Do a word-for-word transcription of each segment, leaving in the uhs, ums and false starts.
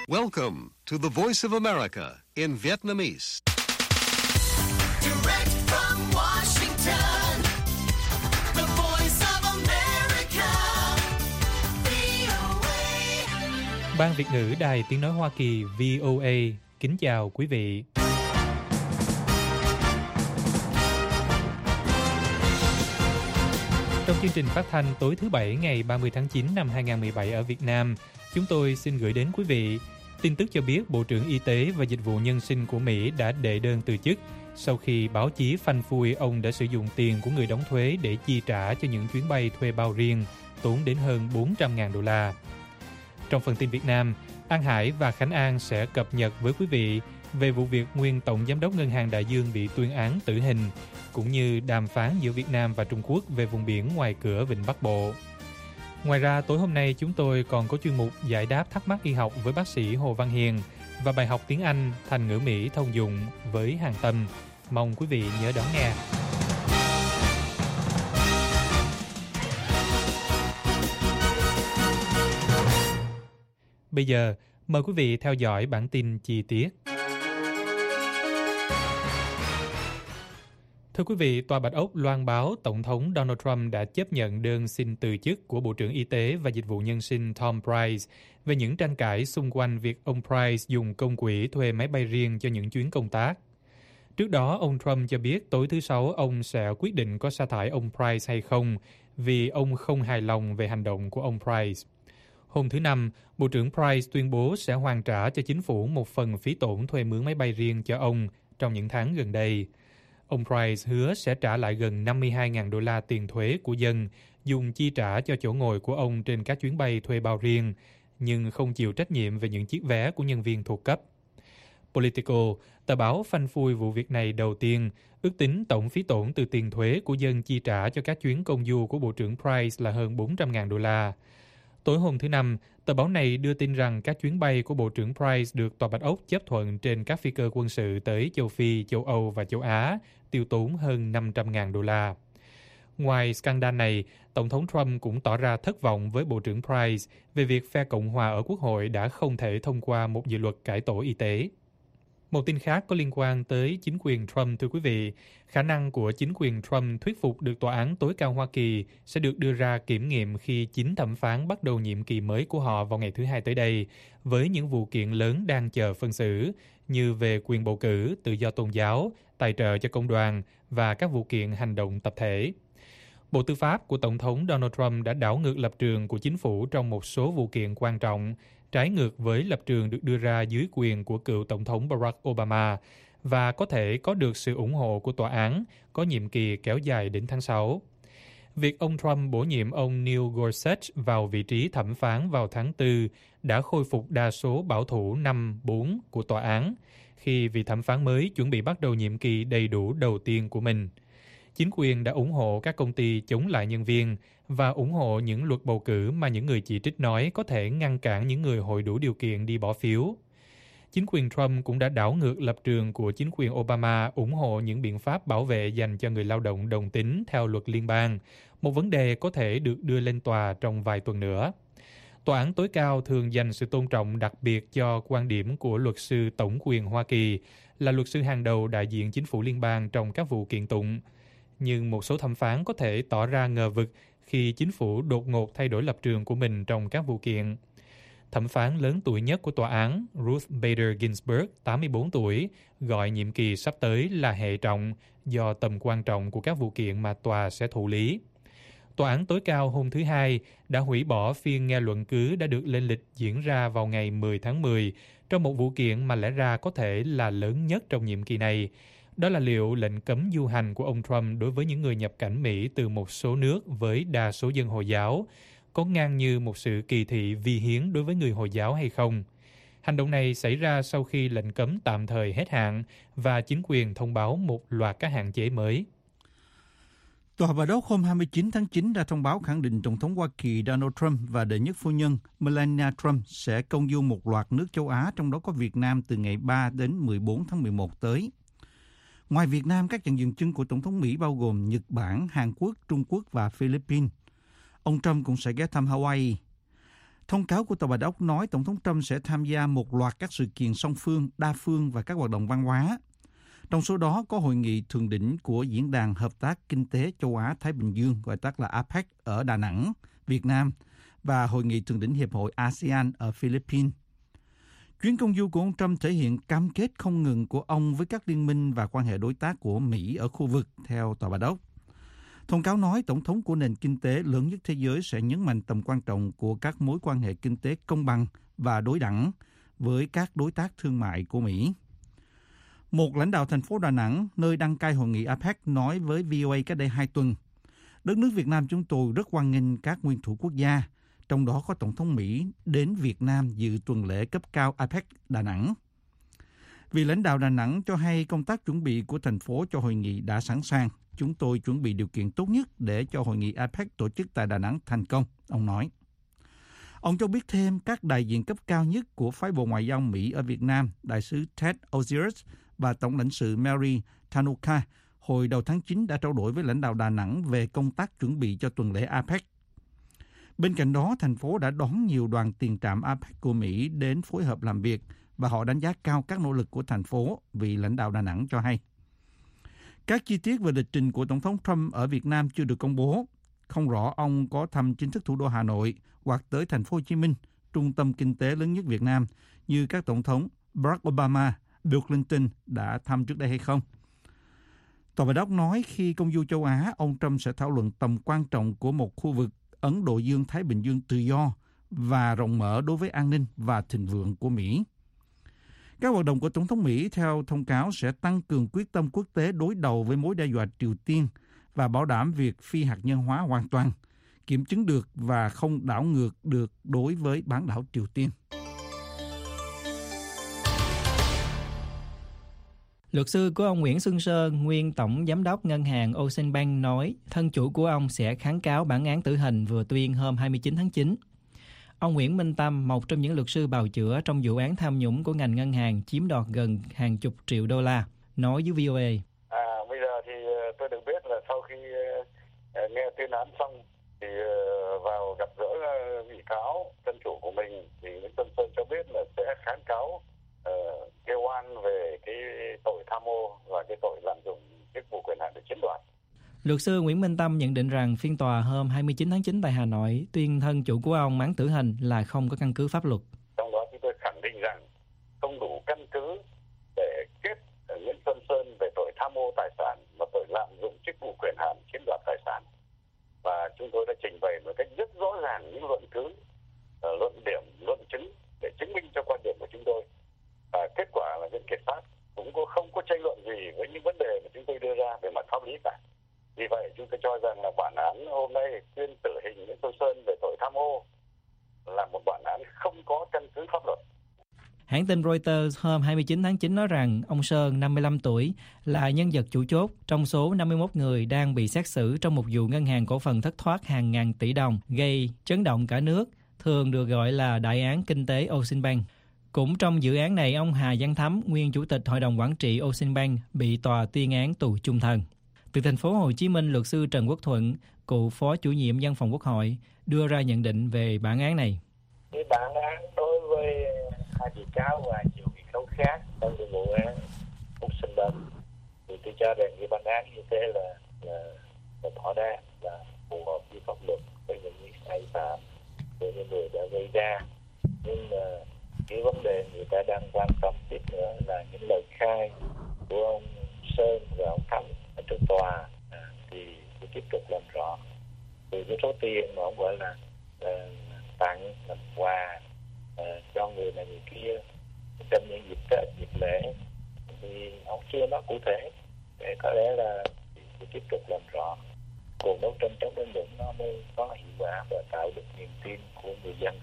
Welcome to the Voice of America in Vietnamese. Direct from Washington, the Voice of America, vê o a. Ban Việt ngữ Đài Tiếng nói Hoa Kỳ vê o a kính chào quý vị. Trong chương trình phát thanh tối thứ Bảy ngày ba mươi tháng chín năm hai nghìn không trăm mười bảy ở Việt Nam, chúng tôi xin gửi đến quý vị tin tức cho biết Bộ trưởng Y tế và Dịch vụ Nhân sinh của Mỹ đã đệ đơn từ chức sau khi báo chí phanh phui ông đã sử dụng tiền của người đóng thuế để chi trả cho những chuyến bay thuê bao riêng tốn đến hơn bốn trăm ngàn đô la. Trong phần tin Việt Nam, An Hải và Khánh An sẽ cập nhật với quý vị về vụ việc nguyên Tổng Giám đốc Ngân hàng Đại Dương bị tuyên án tử hình, cũng như đàm phán giữa Việt Nam và Trung Quốc về vùng biển ngoài cửa Vịnh Bắc Bộ. Ngoài ra, tối hôm nay chúng tôi còn có chuyên mục giải đáp thắc mắc y học với bác sĩ Hồ Văn Hiền và bài học tiếng Anh thành ngữ Mỹ thông dụng với Hàng Tâm. Mong quý vị nhớ đón nghe. Bây giờ, mời quý vị theo dõi bản tin chi tiết. Thưa quý vị, Tòa Bạch Ốc loan báo Tổng thống Donald Trump đã chấp nhận đơn xin từ chức của Bộ trưởng Y tế và Dịch vụ Nhân sinh Tom Price về những tranh cãi xung quanh việc ông Price dùng công quỹ thuê máy bay riêng cho những chuyến công tác. Trước đó, ông Trump cho biết tối thứ Sáu ông sẽ quyết định có sa thải ông Price hay không vì ông không hài lòng về hành động của ông Price. Hôm thứ Năm, Bộ trưởng Price tuyên bố sẽ hoàn trả cho chính phủ một phần phí tổn thuê mướn máy bay riêng cho ông trong những tháng gần đây. Ông Price hứa sẽ trả lại gần năm mươi hai ngàn đô la tiền thuế của dân dùng chi trả cho chỗ ngồi của ông trên các chuyến bay thuê bao riêng, nhưng không chịu trách nhiệm về những chiếc vé của nhân viên thuộc cấp. Politico, tờ báo phanh phui vụ việc này đầu tiên, ước tính tổng phí tổn từ tiền thuế của dân chi trả cho các chuyến công du của Bộ trưởng Price là hơn bốn trăm ngàn đô la. Tối hôm thứ Năm, tờ báo này đưa tin rằng các chuyến bay của Bộ trưởng Price được Tòa Bạch Ốc chấp thuận trên các phi cơ quân sự tới châu Phi, châu Âu và châu Á, tiêu tốn hơn năm trăm ngàn đô la. Ngoài scandal này, Tổng thống Trump cũng tỏ ra thất vọng với Bộ trưởng Price về việc phe Cộng hòa ở Quốc hội đã không thể thông qua một dự luật cải tổ y tế. Một tin khác có liên quan tới chính quyền Trump, thưa quý vị, khả năng của chính quyền Trump thuyết phục được Tòa án tối cao Hoa Kỳ sẽ được đưa ra kiểm nghiệm khi chính thẩm phán bắt đầu nhiệm kỳ mới của họ vào ngày thứ Hai tới đây, với những vụ kiện lớn đang chờ phân xử, như về quyền bầu cử, tự do tôn giáo, tài trợ cho công đoàn và các vụ kiện hành động tập thể. Bộ Tư pháp của Tổng thống Donald Trump đã đảo ngược lập trường của chính phủ trong một số vụ kiện quan trọng, trái ngược với lập trường được đưa ra dưới quyền của cựu Tổng thống Barack Obama và có thể có được sự ủng hộ của tòa án có nhiệm kỳ kéo dài đến tháng sáu. Việc ông Trump bổ nhiệm ông Neil Gorsuch vào vị trí thẩm phán vào tháng tư đã khôi phục đa số bảo thủ năm bốn của tòa án, khi vị thẩm phán mới chuẩn bị bắt đầu nhiệm kỳ đầy đủ đầu tiên của mình. Chính quyền đã ủng hộ các công ty chống lại nhân viên và ủng hộ những luật bầu cử mà những người chỉ trích nói có thể ngăn cản những người hội đủ điều kiện đi bỏ phiếu. Chính quyền Trump cũng đã đảo ngược lập trường của chính quyền Obama ủng hộ những biện pháp bảo vệ dành cho người lao động đồng tính theo luật liên bang, một vấn đề có thể được đưa lên tòa trong vài tuần nữa. Tòa án tối cao thường dành sự tôn trọng đặc biệt cho quan điểm của luật sư tổng quyền Hoa Kỳ, là luật sư hàng đầu đại diện chính phủ liên bang trong các vụ kiện tụng. Nhưng một số thẩm phán có thể tỏ ra ngờ vực khi chính phủ đột ngột thay đổi lập trường của mình trong các vụ kiện. Thẩm phán lớn tuổi nhất của tòa án, Ruth Bader Ginsburg, tám mươi bốn tuổi, gọi nhiệm kỳ sắp tới là hệ trọng do tầm quan trọng của các vụ kiện mà tòa sẽ thụ lý. Tòa án tối cao hôm thứ Hai đã hủy bỏ phiên nghe luận cứ đã được lên lịch diễn ra vào ngày mười tháng mười trong một vụ kiện mà lẽ ra có thể là lớn nhất trong nhiệm kỳ này. Đó là liệu lệnh cấm du hành của ông Trump đối với những người nhập cảnh Mỹ từ một số nước với đa số dân Hồi giáo có ngang như một sự kỳ thị vi hiến đối với người Hồi giáo hay không. Hành động này xảy ra sau khi lệnh cấm tạm thời hết hạn và chính quyền thông báo một loạt các hạn chế mới. Tòa Bạch Ốc hôm hai mươi chín tháng chín đã thông báo khẳng định Tổng thống Hoa Kỳ Donald Trump và đệ nhất phu nhân Melania Trump sẽ công du một loạt nước châu Á, trong đó có Việt Nam, từ ngày ba đến mười bốn tháng mười một tới. Ngoài Việt Nam, các trận dừng chân của Tổng thống Mỹ bao gồm Nhật Bản, Hàn Quốc, Trung Quốc và Philippines. Ông Trump cũng sẽ ghé thăm Hawaii. Thông cáo của Tòa Bạch Ốc nói Tổng thống Trump sẽ tham gia một loạt các sự kiện song phương, đa phương và các hoạt động văn hóa. Trong số đó có hội nghị thượng đỉnh của Diễn đàn Hợp tác Kinh tế Châu Á-Thái Bình Dương, gọi tắt là a pếch, ở Đà Nẵng, Việt Nam, và hội nghị thượng đỉnh Hiệp hội a sê an ở Philippines. Chuyến công du của ông Trump thể hiện cam kết không ngừng của ông với các liên minh và quan hệ đối tác của Mỹ ở khu vực, theo Tòa Bạch Ốc. Thông cáo nói Tổng thống của nền kinh tế lớn nhất thế giới sẽ nhấn mạnh tầm quan trọng của các mối quan hệ kinh tế công bằng và đối đẳng với các đối tác thương mại của Mỹ. Một lãnh đạo thành phố Đà Nẵng, nơi đăng cai hội nghị a pếch, nói với vê o a cách đây hai tuần, đất nước Việt Nam chúng tôi rất hoan nghênh các nguyên thủ quốc gia, trong đó có Tổng thống Mỹ đến Việt Nam dự tuần lễ cấp cao a pếch Đà Nẵng. Vị lãnh đạo Đà Nẵng cho hay công tác chuẩn bị của thành phố cho hội nghị đã sẵn sàng. Chúng tôi chuẩn bị điều kiện tốt nhất để cho hội nghị a pếch tổ chức tại Đà Nẵng thành công, ông nói. Ông cho biết thêm các đại diện cấp cao nhất của phái bộ ngoại giao Mỹ ở Việt Nam, đại sứ Ted Osiris và tổng lãnh sự Mary Tanuka, hồi đầu tháng chín đã trao đổi với lãnh đạo Đà Nẵng về công tác chuẩn bị cho tuần lễ a pếch. Bên cạnh đó, thành phố đã đón nhiều đoàn tiền trạm a pếch của Mỹ đến phối hợp làm việc và họ đánh giá cao các nỗ lực của thành phố, vị lãnh đạo Đà Nẵng cho hay. Các chi tiết về lịch trình của Tổng thống Trump ở Việt Nam chưa được công bố. Không rõ ông có thăm chính thức thủ đô Hà Nội hoặc tới thành phố Hồ Chí Minh, trung tâm kinh tế lớn nhất Việt Nam, như các tổng thống Barack Obama, Bill Clinton đã thăm trước đây hay không. Tòa Bạch Ốc nói khi công du châu Á, ông Trump sẽ thảo luận tầm quan trọng của một khu vực Ấn Độ Dương-Thái Bình Dương tự do và rộng mở đối với an ninh và thịnh vượng của Mỹ. Các hoạt động của Tổng thống Mỹ theo thông cáo sẽ tăng cường quyết tâm quốc tế đối đầu với mối đe dọa Triều Tiên và bảo đảm việc phi hạt nhân hóa hoàn toàn, kiểm chứng được và không đảo ngược được đối với bán đảo Triều Tiên. Luật sư của ông Nguyễn Xuân Sơn, nguyên tổng giám đốc ngân hàng Ocean Bank nói thân chủ của ông sẽ kháng cáo bản án tử hình vừa tuyên hôm hai mươi chín tháng chín. Ông Nguyễn Minh Tâm, một trong những luật sư bào chữa trong vụ án tham nhũng của ngành ngân hàng chiếm đoạt gần hàng chục triệu đô la, nói với vê o a. À, bây giờ thì tôi được biết là sau khi nghe tuyên án xong thì vào gặp gỡ bị cáo, thân chủ của mình thì Nguyễn Xuân Sơn cho biết là sẽ kháng cáo uh, kêu oan về cái tội tham ô và cái tội lạm dụng chức vụ quyền hạn để chiếm đoạt. Luật sư Nguyễn Minh Tâm nhận định rằng phiên tòa hôm hai mươi chín tháng chín tại Hà Nội tuyên thân chủ của ông án tử hình là không có căn cứ pháp luật. Trong đó chúng tôi khẳng định rằng không đủ căn cứ để kết Nguyễn Xuân Sơn về tội tham ô tài sản và tội lạm dụng chức vụ quyền hạn chiếm đoạt tài sản. Và chúng tôi đã trình bày một cách rất rõ ràng những luận cứ, luận điểm, luận chứng để chứng minh cho quan điểm của chúng tôi. Và kết quả là viện kiểm sát cũng có không có tranh luận gì với những vấn đề mà chúng tôi đưa ra về mặt pháp lý cả. Vì vậy chúng tôi cho rằng là bản án hôm nay tuyên tử hình Nguyễn Xuân Sơn về tội tham ô là một bản án không có căn cứ pháp luật. Hãng tin Reuters hôm hai mươi chín tháng chín nói rằng ông Sơn, năm mươi lăm tuổi, là nhân vật chủ chốt trong số năm mươi mốt người đang bị xét xử trong một vụ ngân hàng cổ phần thất thoát hàng ngàn tỷ đồng gây chấn động cả nước, thường được gọi là đại án kinh tế Ocean Bank. Cũng trong dự án này, ông Hà Văn Thắm, nguyên chủ tịch hội đồng quản trị Ocean Bank, bị tòa tuyên án tù chung thân. Từ thành phố Hồ Chí Minh, luật sư Trần Quốc Thuận, cựu phó chủ nhiệm văn phòng Quốc hội, đưa ra nhận định về bản án này. Cái bản án đối với hai bị cáo và nhiều bị cáo khác trong vụ án Ocean Bank thì tôi cho rằng cái bản án như thế là là, là thỏa đáng, là phù hợp với pháp luật với những sai phạm của những người đã gây ra. Nhưng mà cái vấn đề người ta đang quan tâm tiếp nữa là những lời khai của ông Sơn và ông Thắm ở trong tòa, à, thì tôi tiếp tục làm rõ từ cái số tiền mà ông gọi là, là tặng làm quà à, cho người này người kia trong những dịp Tết, dịp lễ thì ông chưa nói cụ thể, để có lẽ là tôi tiếp tục làm rõ cuộc đấu tranh chống tham nhũng nó mới có hiệu quả và tạo được niềm tin của người dân.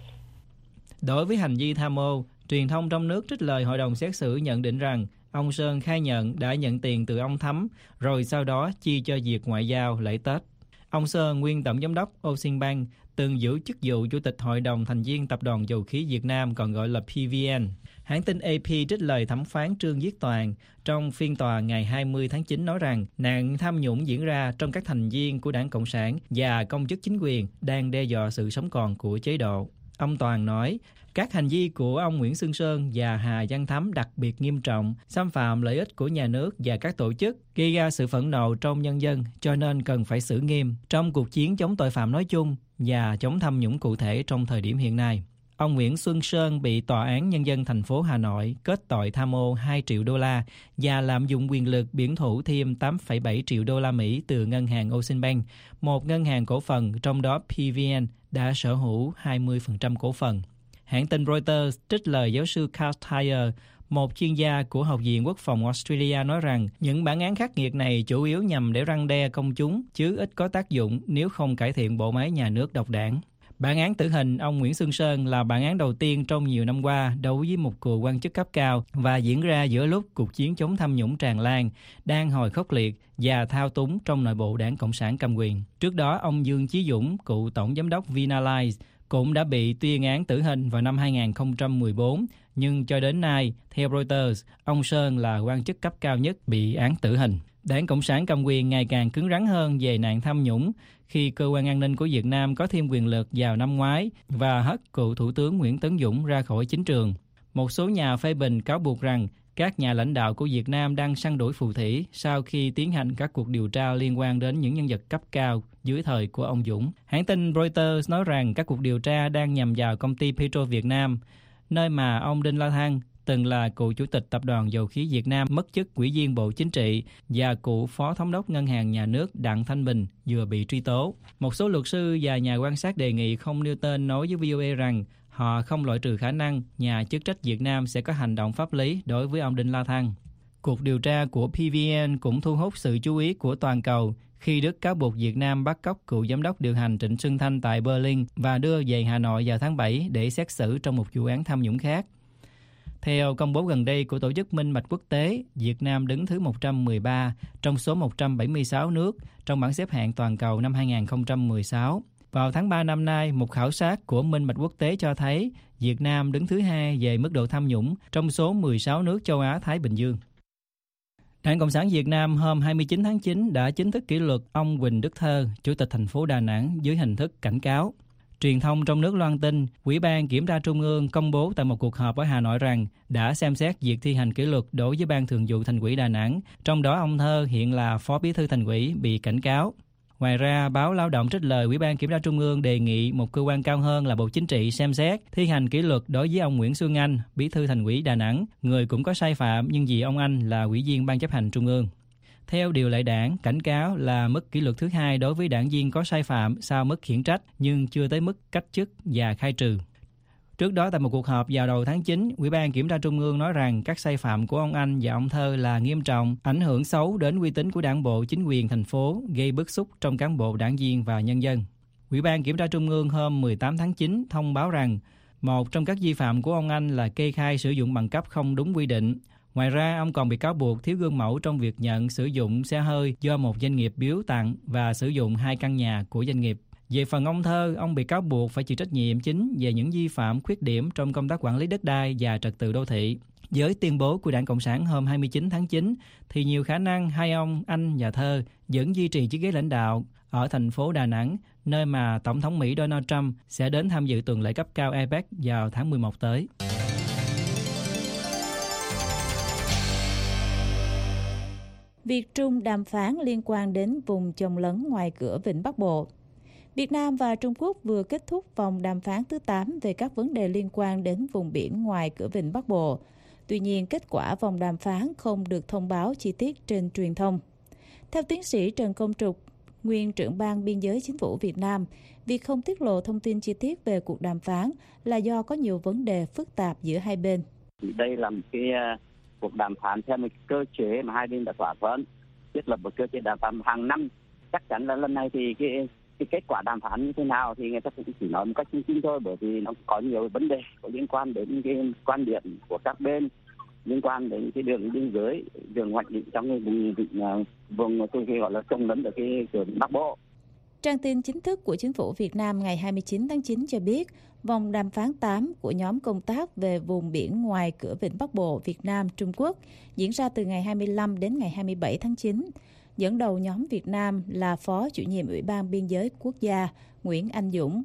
Đối với hành vi tham ô, truyền thông trong nước trích lời hội đồng xét xử nhận định rằng ông Sơn khai nhận đã nhận tiền từ ông Thắm, rồi sau đó chi cho việc ngoại giao lễ Tết. Ông Sơn, nguyên tổng giám đốc Ocean Bank, từng giữ chức vụ chủ tịch hội đồng thành viên Tập đoàn Dầu khí Việt Nam, còn gọi là pê vê en. Hãng tin a pê trích lời thẩm phán Trương Viết Toàn trong phiên tòa ngày hai mươi tháng chín nói rằng nạn tham nhũng diễn ra trong các thành viên của Đảng Cộng sản và công chức chính quyền đang đe dọa sự sống còn của chế độ. Ông Toàn nói, các hành vi của ông Nguyễn Xuân Sơn và Hà Văn Thắm đặc biệt nghiêm trọng, xâm phạm lợi ích của nhà nước và các tổ chức, gây ra sự phẫn nộ trong nhân dân, cho nên cần phải xử nghiêm trong cuộc chiến chống tội phạm nói chung và chống tham nhũng cụ thể trong thời điểm hiện nay. Ông Nguyễn Xuân Sơn bị Tòa án Nhân dân thành phố Hà Nội kết tội tham ô hai triệu đô la và lạm dụng quyền lực biển thủ thêm tám phẩy bảy triệu đô la Mỹ từ ngân hàng Ocean Bank, một ngân hàng cổ phần, trong đó pê vê en đã sở hữu hai mươi phần trăm cổ phần. Hãng tin Reuters trích lời giáo sư Carl Thayer, một chuyên gia của Học viện Quốc phòng Australia, nói rằng những bản án khắc nghiệt này chủ yếu nhằm để răn đe công chúng, chứ ít có tác dụng nếu không cải thiện bộ máy nhà nước độc đảng. Bản án tử hình ông Nguyễn Xuân Sơn là bản án đầu tiên trong nhiều năm qua đối với một cựu quan chức cấp cao và diễn ra giữa lúc cuộc chiến chống tham nhũng tràn lan, đang hồi khốc liệt và thao túng trong nội bộ Đảng Cộng sản cầm quyền. Trước đó, ông Dương Chí Dũng, cựu tổng giám đốc Vinalize, cũng đã bị tuyên án tử hình vào năm hai không một bốn, nhưng cho đến nay, theo Reuters, ông Sơn là quan chức cấp cao nhất bị án tử hình. Đảng Cộng sản cầm quyền ngày càng cứng rắn hơn về nạn tham nhũng khi cơ quan an ninh của Việt Nam có thêm quyền lực vào năm ngoái và hất cựu Thủ tướng Nguyễn Tấn Dũng ra khỏi chính trường. Một số nhà phê bình cáo buộc rằng các nhà lãnh đạo của Việt Nam đang săn đuổi phù thủy sau khi tiến hành các cuộc điều tra liên quan đến những nhân vật cấp cao dưới thời của ông Dũng. Hãng tin Reuters nói rằng các cuộc điều tra đang nhằm vào công ty Petro Việt Nam, nơi mà ông Đinh La Thăng, từng là cựu chủ tịch Tập đoàn Dầu khí Việt Nam, mất chức Ủy viên Bộ Chính trị, và cựu Phó Thống đốc Ngân hàng Nhà nước Đặng Thanh Bình vừa bị truy tố. Một số luật sư và nhà quan sát đề nghị không nêu tên nói với vê o a rằng họ không loại trừ khả năng nhà chức trách Việt Nam sẽ có hành động pháp lý đối với ông Đinh La Thăng. Cuộc điều tra của pê vê en cũng thu hút sự chú ý của toàn cầu khi Đức cáo buộc Việt Nam bắt cóc cựu giám đốc điều hành Trịnh Xuân Thanh tại Berlin và đưa về Hà Nội vào tháng bảy để xét xử trong một vụ án tham nhũng khác. Theo công bố gần đây của Tổ chức Minh bạch Quốc tế, Việt Nam đứng thứ một trăm mười ba trong số một trăm bảy mươi sáu nước trong bảng xếp hạng toàn cầu năm hai không một sáu. Vào tháng ba năm nay, một khảo sát của Minh bạch Quốc tế cho thấy Việt Nam đứng thứ hai về mức độ tham nhũng trong số mười sáu nước châu Á-Thái Bình Dương. Đảng Cộng sản Việt Nam hôm hai mươi chín tháng chín đã chính thức kỷ luật ông Huỳnh Đức Thơ, Chủ tịch thành phố Đà Nẵng, dưới hình thức cảnh cáo. Truyền thông trong nước loan tin, Ủy ban Kiểm tra Trung ương công bố tại một cuộc họp ở Hà Nội rằng đã xem xét việc thi hành kỷ luật đối với Ban Thường vụ Thành ủy Đà Nẵng, trong đó ông Thơ hiện là Phó Bí thư Thành ủy bị cảnh cáo. Ngoài ra, báo Lao động trích lời Ủy ban Kiểm tra Trung ương đề nghị một cơ quan cao hơn là Bộ Chính trị xem xét thi hành kỷ luật đối với ông Nguyễn Xuân Anh, Bí thư Thành ủy Đà Nẵng, người cũng có sai phạm nhưng vì ông Anh là Ủy viên Ban chấp hành Trung ương. Theo điều lệ đảng, cảnh cáo là mức kỷ luật thứ hai đối với đảng viên có sai phạm sau mức khiển trách nhưng chưa tới mức cách chức và khai trừ. Trước đó, tại một cuộc họp vào đầu tháng chín, Ủy ban Kiểm tra Trung ương nói rằng các sai phạm của ông Anh và ông Thơ là nghiêm trọng, ảnh hưởng xấu đến uy tín của Đảng bộ, chính quyền thành phố, gây bức xúc trong cán bộ, đảng viên và nhân dân. Ủy ban Kiểm tra Trung ương hôm mười tám tháng chín thông báo rằng một trong các vi phạm của ông Anh là kê khai sử dụng bằng cấp không đúng quy định. Ngoài ra, ông còn bị cáo buộc thiếu gương mẫu trong việc nhận sử dụng xe hơi do một doanh nghiệp biếu tặng và sử dụng hai căn nhà của doanh nghiệp. Về phần ông Thơ, ông bị cáo buộc phải chịu trách nhiệm chính về những vi phạm khuyết điểm trong công tác quản lý đất đai và trật tự đô thị. Với tuyên bố của Đảng Cộng sản hôm hai mươi chín tháng chín, thì nhiều khả năng hai ông Anh và Thơ vẫn duy trì chiếc ghế lãnh đạo ở thành phố Đà Nẵng, nơi mà Tổng thống Mỹ Donald Trump sẽ đến tham dự tuần lễ cấp cao a pếch vào tháng mười một tới. Việt Trung đàm phán liên quan đến vùng chồng lấn ngoài cửa Vịnh Bắc Bộ. Việt Nam và Trung Quốc vừa kết thúc vòng đàm phán thứ tám về các vấn đề liên quan đến vùng biển ngoài cửa Vịnh Bắc Bộ. Tuy nhiên, kết quả vòng đàm phán không được thông báo chi tiết trên truyền thông. Theo tiến sĩ Trần Công Trục, nguyên trưởng ban biên giới chính phủ Việt Nam, việc không tiết lộ thông tin chi tiết về cuộc đàm phán là do có nhiều vấn đề phức tạp giữa hai bên. Đây là một cái cuộc đàm phán theo một cơ chế mà hai bên đã thỏa thuận, thiết lập một cơ chế đàm phán hàng năm. Chắc chắn là lần này thì cái, cái kết quả đàm phán như thế nào thì người ta cũng chỉ nói một cách chung chung thôi, bởi vì nó có nhiều vấn đề có liên quan đến cái quan điểm của các bên, liên quan đến cái đường biên giới, đường hoạch định trong cái vùng vùng, vùng tôi gọi là trồng lấn ở cái cửa Bắc Bộ. Trang tin chính thức của Chính phủ Việt Nam ngày hai mươi chín tháng chín cho biết, vòng đàm phán tám của nhóm công tác về vùng biển ngoài cửa Vịnh Bắc Bộ Việt Nam Trung Quốc diễn ra từ ngày hai mươi lăm đến ngày hai mươi bảy tháng chín. Dẫn đầu nhóm Việt Nam là Phó Chủ nhiệm Ủy ban Biên giới Quốc gia Nguyễn Anh Dũng.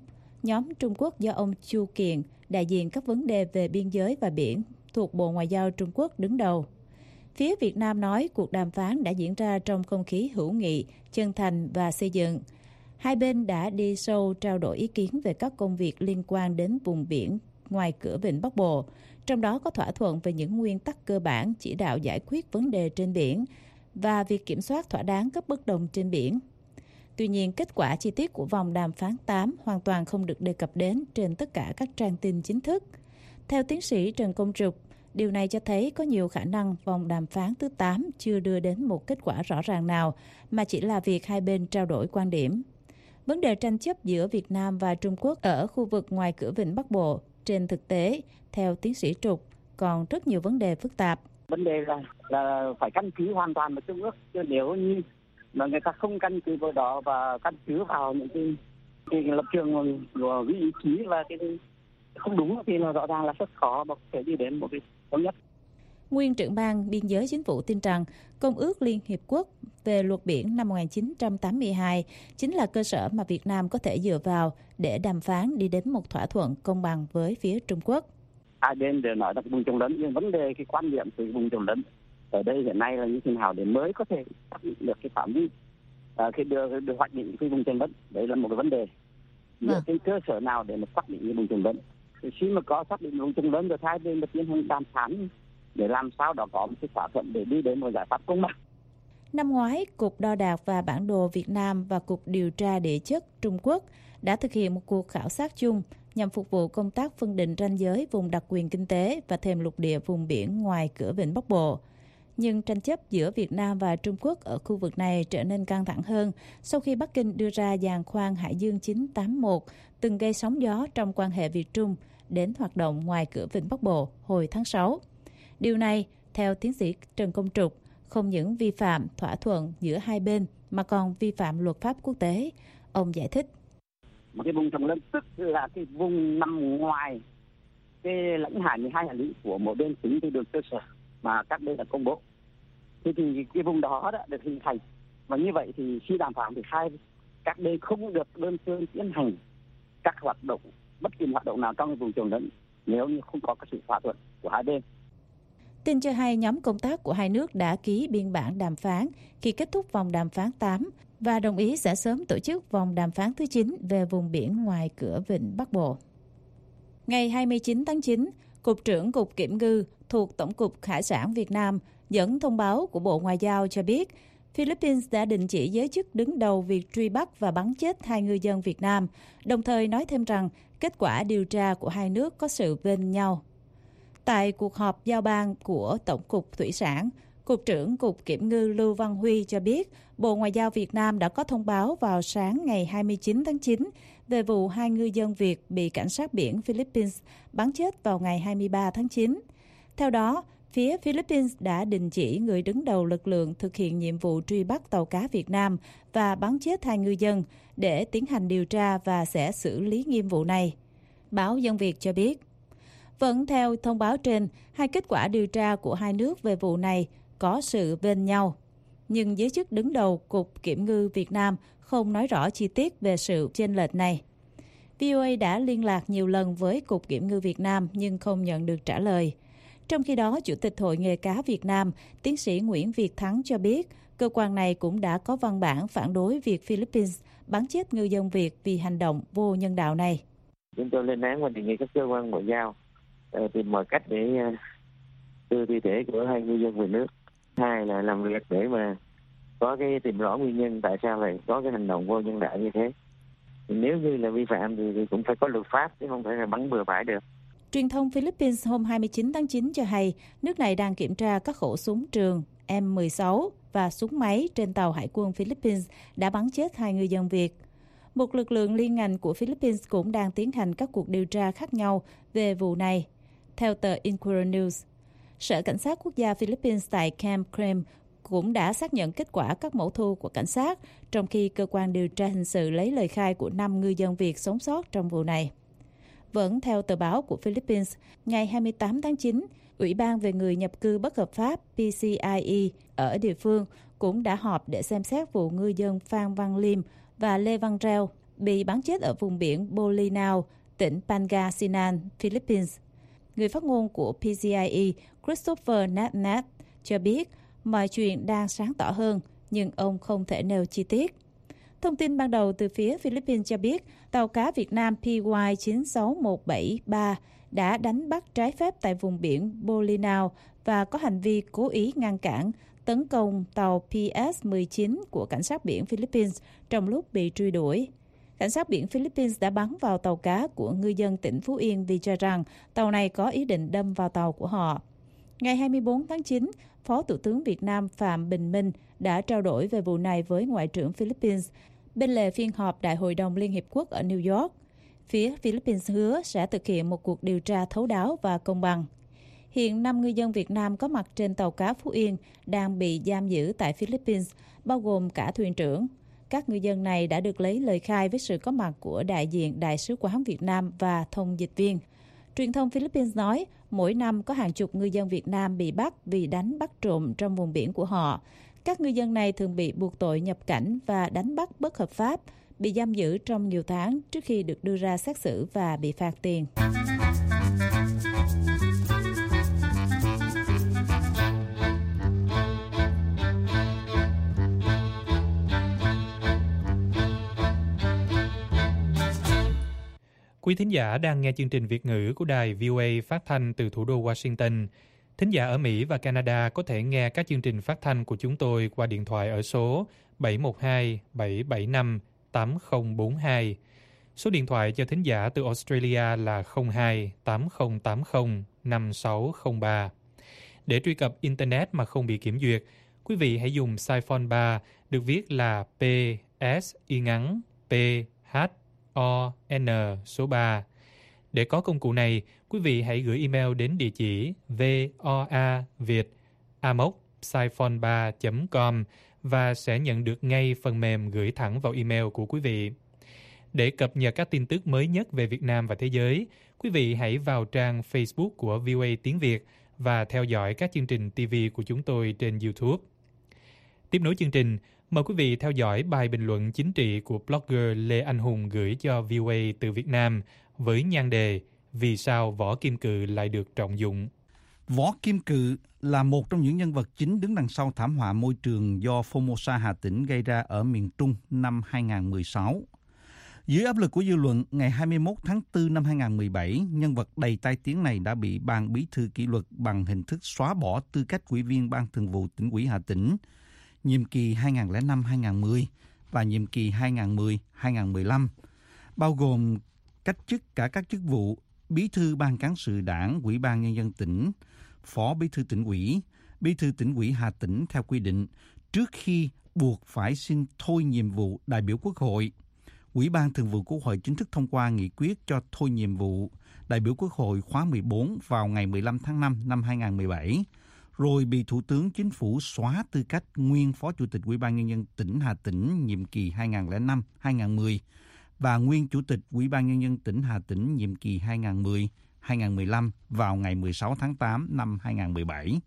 nhóm Trung Quốc do ông Chu Kiền, đại diện các vấn đề về biên giới và biển thuộc Bộ Ngoại giao Trung Quốc đứng đầu. Phía Việt Nam nói cuộc đàm phán đã diễn ra trong không khí hữu nghị, chân thành và xây dựng. Hai bên đã đi sâu trao đổi ý kiến về các công việc liên quan đến vùng biển ngoài cửa Vịnh Bắc Bộ, trong đó có thỏa thuận về những nguyên tắc cơ bản chỉ đạo giải quyết vấn đề trên biển và việc kiểm soát thỏa đáng các bất đồng trên biển. Tuy nhiên, kết quả chi tiết của vòng đàm phán tám hoàn toàn không được đề cập đến trên tất cả các trang tin chính thức. Theo tiến sĩ Trần Công Trục, điều này cho thấy có nhiều khả năng vòng đàm phán thứ tám chưa đưa đến một kết quả rõ ràng nào, mà chỉ là việc hai bên trao đổi quan điểm. Vấn đề tranh chấp giữa Việt Nam và Trung Quốc ở khu vực ngoài cửa Vịnh Bắc Bộ, trên thực tế, theo tiến sĩ Trục, còn rất nhiều vấn đề phức tạp. Vấn đề là, là phải căn cứ hoàn toàn vào Trung Quốc, chứ nếu như mà người ta không căn cứ vào đó và căn cứ vào những cái, cái lập trường của ý chí và cái không đúng thì là rõ ràng là rất khó mà có thể đi đến một cái thống nhất. Nguyên trưởng ban biên giới chính phủ tin rằng Công ước Liên Hiệp Quốc về luật biển năm một nghìn chín trăm tám mươi hai chính là cơ sở mà Việt Nam có thể dựa vào để đàm phán đi đến một thỏa thuận công bằng với phía Trung Quốc. Hai bên đều nói là vùng trồng lớn, nhưng vấn đề cái quan điểm từ vùng trồng lớn ở đây hiện nay là như thế nào để mới có thể xác định được cái phạm vi à, khi đưa, đưa hoạch định cái vùng trồng lớn, đấy là một cái vấn đề. Dựa trên cơ sở nào để mà xác định cái vùng trồng lớn? Thì khi mà có xác định vùng trồng lớn rồi hai bên tiến hành đàm phán để làm sao đó có một cái thỏa thuận để đi đến một giải pháp công bằng. Năm ngoái, Cục Đo đạc và Bản đồ Việt Nam và Cục Điều tra Địa chất Trung Quốc đã thực hiện một cuộc khảo sát chung nhằm phục vụ công tác phân định ranh giới vùng đặc quyền kinh tế và thềm lục địa vùng biển ngoài cửa Vịnh Bắc Bộ. Nhưng tranh chấp giữa Việt Nam và Trung Quốc ở khu vực này trở nên căng thẳng hơn sau khi Bắc Kinh đưa ra giàn khoan Hải Dương chín tám mốt từng gây sóng gió trong quan hệ Việt-Trung đến hoạt động ngoài cửa Vịnh Bắc Bộ hồi tháng sáu. Điều này, theo tiến sĩ Trần Công Trục, không những vi phạm thỏa thuận giữa hai bên mà còn vi phạm luật pháp quốc tế. Ông giải thích. Một cái vùng trồng lớn tức là cái vùng nằm ngoài cái lãnh hải mười hai hải lý của một bên tính từ đường cơ sở mà các bên đã công bố. Thì, thì cái vùng đó đã được hình thành. Và như vậy thì khi đàm phán thì hai các bên không được đơn phương tiến hành các hoạt động, bất kỳ hoạt động nào trong cái vùng trồng lớn nếu như không có cái sự thỏa thuận của hai bên. Tin cho hay nhóm công tác của hai nước đã ký biên bản đàm phán khi kết thúc vòng đàm phán tám và đồng ý sẽ sớm tổ chức vòng đàm phán thứ chín về vùng biển ngoài cửa Vịnh Bắc Bộ. Ngày hai mươi chín tháng chín, Cục trưởng Cục Kiểm ngư thuộc Tổng cục Hải sản Việt Nam dẫn thông báo của Bộ Ngoại giao cho biết Philippines đã đình chỉ giới chức đứng đầu việc truy bắt và bắn chết hai ngư dân Việt Nam, đồng thời nói thêm rằng kết quả điều tra của hai nước có sự bên nhau. Tại cuộc họp giao ban của Tổng cục Thủy sản, Cục trưởng Cục Kiểm ngư Lưu Văn Huy cho biết Bộ Ngoại giao Việt Nam đã có thông báo vào sáng ngày hai mươi chín tháng chín về vụ hai ngư dân Việt bị cảnh sát biển Philippines bắn chết vào ngày hai mươi ba tháng chín. Theo đó, phía Philippines đã đình chỉ người đứng đầu lực lượng thực hiện nhiệm vụ truy bắt tàu cá Việt Nam và bắn chết hai ngư dân để tiến hành điều tra và sẽ xử lý nghiêm vụ này. Báo Dân Việt cho biết. Vẫn theo thông báo trên, hai kết quả điều tra của hai nước về vụ này có sự bên nhau. Nhưng giới chức đứng đầu Cục Kiểm ngư Việt Nam không nói rõ chi tiết về sự chênh lệch này. vê o a đã liên lạc nhiều lần với Cục Kiểm ngư Việt Nam nhưng không nhận được trả lời. Trong khi đó, Chủ tịch Hội Nghề cá Việt Nam, tiến sĩ Nguyễn Việt Thắng cho biết, cơ quan này cũng đã có văn bản phản đối việc Philippines bắn chết ngư dân Việt vì hành động vô nhân đạo này. Chúng tôi lên án và đề nghị các cơ quan ngoại giao tìm mọi cách để đưa thi thể của hai ngư dân về nước. Hai là làm việc để mà có cái tìm rõ nguyên nhân tại sao lại có cái hành động vô nhân đạo như thế. Nếu như là vi phạm thì, thì cũng phải có luật pháp chứ không thể là bắn bừa bãi được. Truyền thông Philippines hôm hai mươi chín tháng chín cho hay nước này đang kiểm tra các khẩu súng trường M mười sáu và súng máy trên tàu hải quân Philippines đã bắn chết hai ngư dân Việt. Một lực lượng liên ngành của Philippines cũng đang tiến hành các cuộc điều tra khác nhau về vụ này. Theo tờ Inquirer News, Sở Cảnh sát Quốc gia Philippines tại Camp Crame cũng đã xác nhận kết quả các mẫu thu của cảnh sát, trong khi cơ quan điều tra hình sự lấy lời khai của năm ngư dân Việt sống sót trong vụ này. Vẫn theo tờ báo của Philippines, ngày hai mươi tám tháng chín, Ủy ban về người nhập cư bất hợp pháp P C I E ở địa phương cũng đã họp để xem xét vụ ngư dân Phan Văn Liêm và Lê Văn Reo bị bắn chết ở vùng biển Bolinao, tỉnh Pangasinan, Philippines. Người phát ngôn của pê xê i e, Christopher Natnat, cho biết mọi chuyện đang sáng tỏ hơn, nhưng ông không thể nêu chi tiết. Thông tin ban đầu từ phía Philippines cho biết tàu cá Việt Nam P Y chín sáu một bảy ba đã đánh bắt trái phép tại vùng biển Bolinao và có hành vi cố ý ngăn cản, tấn công tàu P S mười chín của Cảnh sát biển Philippines trong lúc bị truy đuổi. Cảnh sát biển Philippines đã bắn vào tàu cá của ngư dân tỉnh Phú Yên vì cho rằng tàu này có ý định đâm vào tàu của họ. Ngày hai mươi bốn tháng chín, Phó Thủ tướng Việt Nam Phạm Bình Minh đã trao đổi về vụ này với Ngoại trưởng Philippines bên lề phiên họp Đại hội đồng Liên Hiệp Quốc ở New York. Phía Philippines hứa sẽ thực hiện một cuộc điều tra thấu đáo và công bằng. Hiện năm ngư dân Việt Nam có mặt trên tàu cá Phú Yên đang bị giam giữ tại Philippines, bao gồm cả thuyền trưởng. Các ngư dân này đã được lấy lời khai với sự có mặt của đại diện Đại sứ quán Việt Nam và thông dịch viên. Truyền thông Philippines nói mỗi năm có hàng chục ngư dân Việt Nam bị bắt vì đánh bắt trộm trong vùng biển của họ. Các ngư dân này thường bị buộc tội nhập cảnh và đánh bắt bất hợp pháp, bị giam giữ trong nhiều tháng trước khi được đưa ra xét xử và bị phạt tiền. Quý thính giả đang nghe chương trình Việt ngữ của đài vê o a phát thanh từ thủ đô Washington. Thính giả ở Mỹ và Canada có thể nghe các chương trình phát thanh của chúng tôi qua điện thoại ở số bảy một hai bảy bảy năm tám không bốn hai. Số điện thoại cho thính giả từ Australia là không hai tám không tám không năm sáu không ba. Để truy cập Internet mà không bị kiểm duyệt, quý vị hãy dùng Siphon ba, được viết là P S y ngắn P H O N số ba. Để có công cụ này, quý vị hãy gửi email đến địa chỉ voaviet a m o c siphon ba chấm com và sẽ nhận được ngay phần mềm gửi thẳng vào email của quý vị. Để cập nhật các tin tức mới nhất về Việt Nam và thế giới, quý vị hãy vào trang Facebook của vê o a Tiếng Việt và theo dõi các chương trình ti vi của chúng tôi trên YouTube. Tiếp nối chương trình, mời quý vị theo dõi bài bình luận chính trị của blogger Lê Anh Hùng gửi cho vê o a từ Việt Nam với nhan đề Vì sao võ kim cự lại được trọng dụng? Võ Kim Cự là một trong những nhân vật chính đứng đằng sau thảm họa môi trường do Formosa Hà Tĩnh gây ra ở miền Trung năm hai nghìn không trăm mười sáu. Dưới áp lực của dư luận, ngày hai mươi mốt tháng tư năm hai nghìn không trăm mười bảy, nhân vật đầy tai tiếng này đã bị ban bí thư kỷ luật bằng hình thức xóa bỏ tư cách ủy viên Ban Thường vụ Tỉnh ủy Hà Tĩnh, nhiệm kỳ hai nghìn không trăm lẻ năm đến hai nghìn không trăm mười và nhiệm kỳ hai nghìn không trăm mười đến hai nghìn không trăm mười lăm, bao gồm cách chức cả các chức vụ Bí thư Ban Cán sự Đảng, Ủy ban Nhân dân tỉnh, Phó Bí thư Tỉnh ủy, Bí thư Tỉnh ủy Hà Tĩnh theo quy định, trước khi buộc phải xin thôi nhiệm vụ đại biểu Quốc hội. Ủy ban Thường vụ Quốc hội chính thức thông qua nghị quyết cho thôi nhiệm vụ đại biểu Quốc hội khóa mười bốn vào ngày mười lăm tháng năm năm hai nghìn không trăm mười bảy, rồi bị Thủ tướng Chính phủ xóa tư cách nguyên Phó Chủ tịch Ủy ban Nhân dân tỉnh Hà Tĩnh nhiệm kỳ hai nghìn không trăm lẻ năm đến hai nghìn không trăm mười và nguyên Chủ tịch Ủy ban Nhân dân tỉnh Hà Tĩnh nhiệm kỳ hai nghìn không trăm mười đến hai nghìn không trăm mười lăm vào ngày mười sáu tháng tám năm hai nghìn không trăm mười bảy.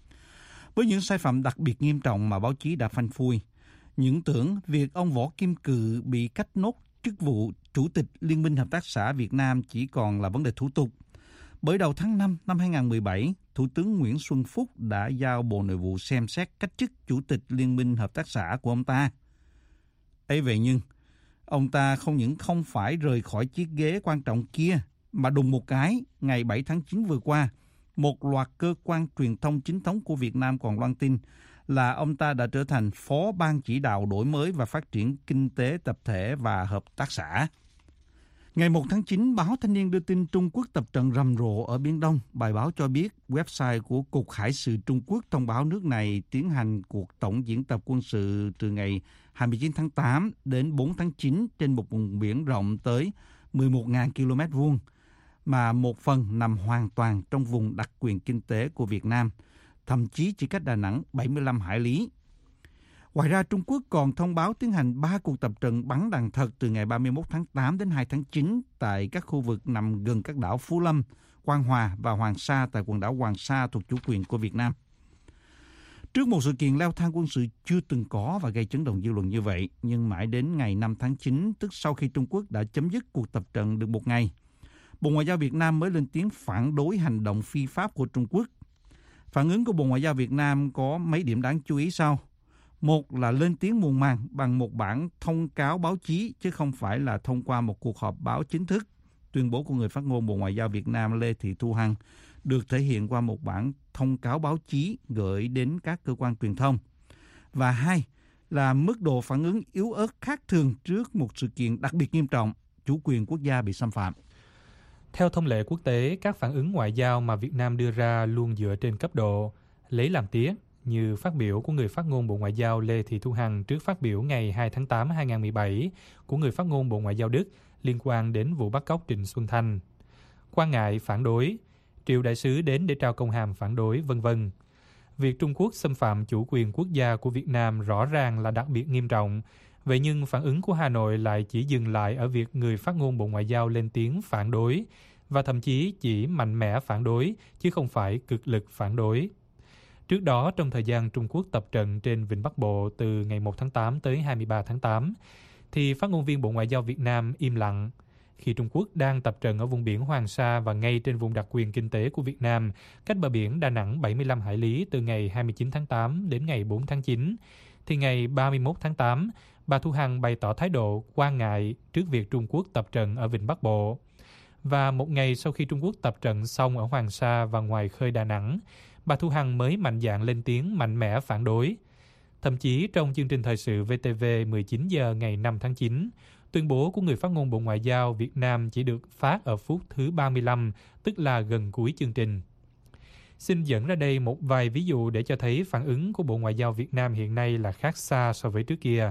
Với những sai phạm đặc biệt nghiêm trọng mà báo chí đã phanh phui, những tưởng việc ông Võ Kim Cự bị cách nốt chức vụ Chủ tịch Liên minh Hợp tác xã Việt Nam chỉ còn là vấn đề thủ tục. Bởi đầu tháng năm năm hai nghìn không trăm mười bảy, Thủ tướng Nguyễn Xuân Phúc đã giao Bộ Nội vụ xem xét cách chức Chủ tịch Liên minh Hợp tác xã của ông ta. Ấy vậy nhưng, ông ta không những không phải rời khỏi chiếc ghế quan trọng kia, mà đùng một cái, ngày bảy tháng chín vừa qua, một loạt cơ quan truyền thông chính thống của Việt Nam còn loan tin là ông ta đã trở thành Phó Ban Chỉ đạo Đổi mới và Phát triển Kinh tế Tập thể và Hợp tác xã. Ngày một tháng chín, báo Thanh niên đưa tin Trung Quốc tập trận rầm rộ ở Biển Đông. Bài báo cho biết website của Cục Hải sự Trung Quốc thông báo nước này tiến hành cuộc tổng diễn tập quân sự từ ngày hai mươi chín tháng tám đến bốn tháng chín trên một vùng biển rộng tới mười một nghìn ki lô mét vuông, mà một phần nằm hoàn toàn trong vùng đặc quyền kinh tế của Việt Nam, thậm chí chỉ cách Đà Nẵng bảy mươi lăm hải lý. Ngoài ra, Trung Quốc còn thông báo tiến hành ba cuộc tập trận bắn đạn thật từ ngày ba mươi mốt tháng tám đến hai tháng chín tại các khu vực nằm gần các đảo Phú Lâm, Quang Hòa và Hoàng Sa tại quần đảo Hoàng Sa thuộc chủ quyền của Việt Nam. Trước một sự kiện leo thang quân sự chưa từng có và gây chấn động dư luận như vậy, nhưng mãi đến ngày năm tháng chín, tức sau khi Trung Quốc đã chấm dứt cuộc tập trận được một ngày, Bộ Ngoại giao Việt Nam mới lên tiếng phản đối hành động phi pháp của Trung Quốc. Phản ứng của Bộ Ngoại giao Việt Nam có mấy điểm đáng chú ý sau. Một là lên tiếng muộn màng bằng một bản thông cáo báo chí, chứ không phải là thông qua một cuộc họp báo chính thức. Tuyên bố của người phát ngôn Bộ Ngoại giao Việt Nam Lê Thị Thu Hằng được thể hiện qua một bản thông cáo báo chí gửi đến các cơ quan truyền thông. Và hai là mức độ phản ứng yếu ớt khác thường trước một sự kiện đặc biệt nghiêm trọng, chủ quyền quốc gia bị xâm phạm. Theo thông lệ quốc tế, các phản ứng ngoại giao mà Việt Nam đưa ra luôn dựa trên cấp độ lấy làm tiếc, như phát biểu của người phát ngôn Bộ Ngoại giao Lê Thị Thu Hằng trước phát biểu ngày hai tháng tám năm hai nghìn không trăm mười bảy của người phát ngôn Bộ Ngoại giao Đức liên quan đến vụ bắt cóc Trịnh Xuân Thanh. Quan ngại phản đối, triệu đại sứ đến để trao công hàm phản đối, vân vân. Việc Trung Quốc xâm phạm chủ quyền quốc gia của Việt Nam rõ ràng là đặc biệt nghiêm trọng. Vậy nhưng phản ứng của Hà Nội lại chỉ dừng lại ở việc người phát ngôn Bộ Ngoại giao lên tiếng phản đối và thậm chí chỉ mạnh mẽ phản đối chứ không phải cực lực phản đối. Trước đó, trong thời gian Trung Quốc tập trận trên Vịnh Bắc Bộ từ ngày một tháng tám tới hai mươi ba tháng tám, thì phát ngôn viên Bộ Ngoại giao Việt Nam im lặng. Khi Trung Quốc đang tập trận ở vùng biển Hoàng Sa và ngay trên vùng đặc quyền kinh tế của Việt Nam, cách bờ biển Đà Nẵng bảy mươi lăm hải lý từ ngày hai mươi chín tháng tám đến ngày bốn tháng chín, thì ngày ba mươi mốt tháng tám, bà Thu Hằng bày tỏ thái độ quan ngại trước việc Trung Quốc tập trận ở Vịnh Bắc Bộ. Và một ngày sau khi Trung Quốc tập trận xong ở Hoàng Sa và ngoài khơi Đà Nẵng, bà Thu Hằng mới mạnh dạn lên tiếng mạnh mẽ phản đối. Thậm chí trong chương trình thời sự vê tê vê mười chín giờ ngày năm tháng chín, tuyên bố của người phát ngôn Bộ Ngoại giao Việt Nam chỉ được phát ở phút thứ ba mươi lăm, tức là gần cuối chương trình. Xin dẫn ra đây một vài ví dụ để cho thấy phản ứng của Bộ Ngoại giao Việt Nam hiện nay là khác xa so với trước kia.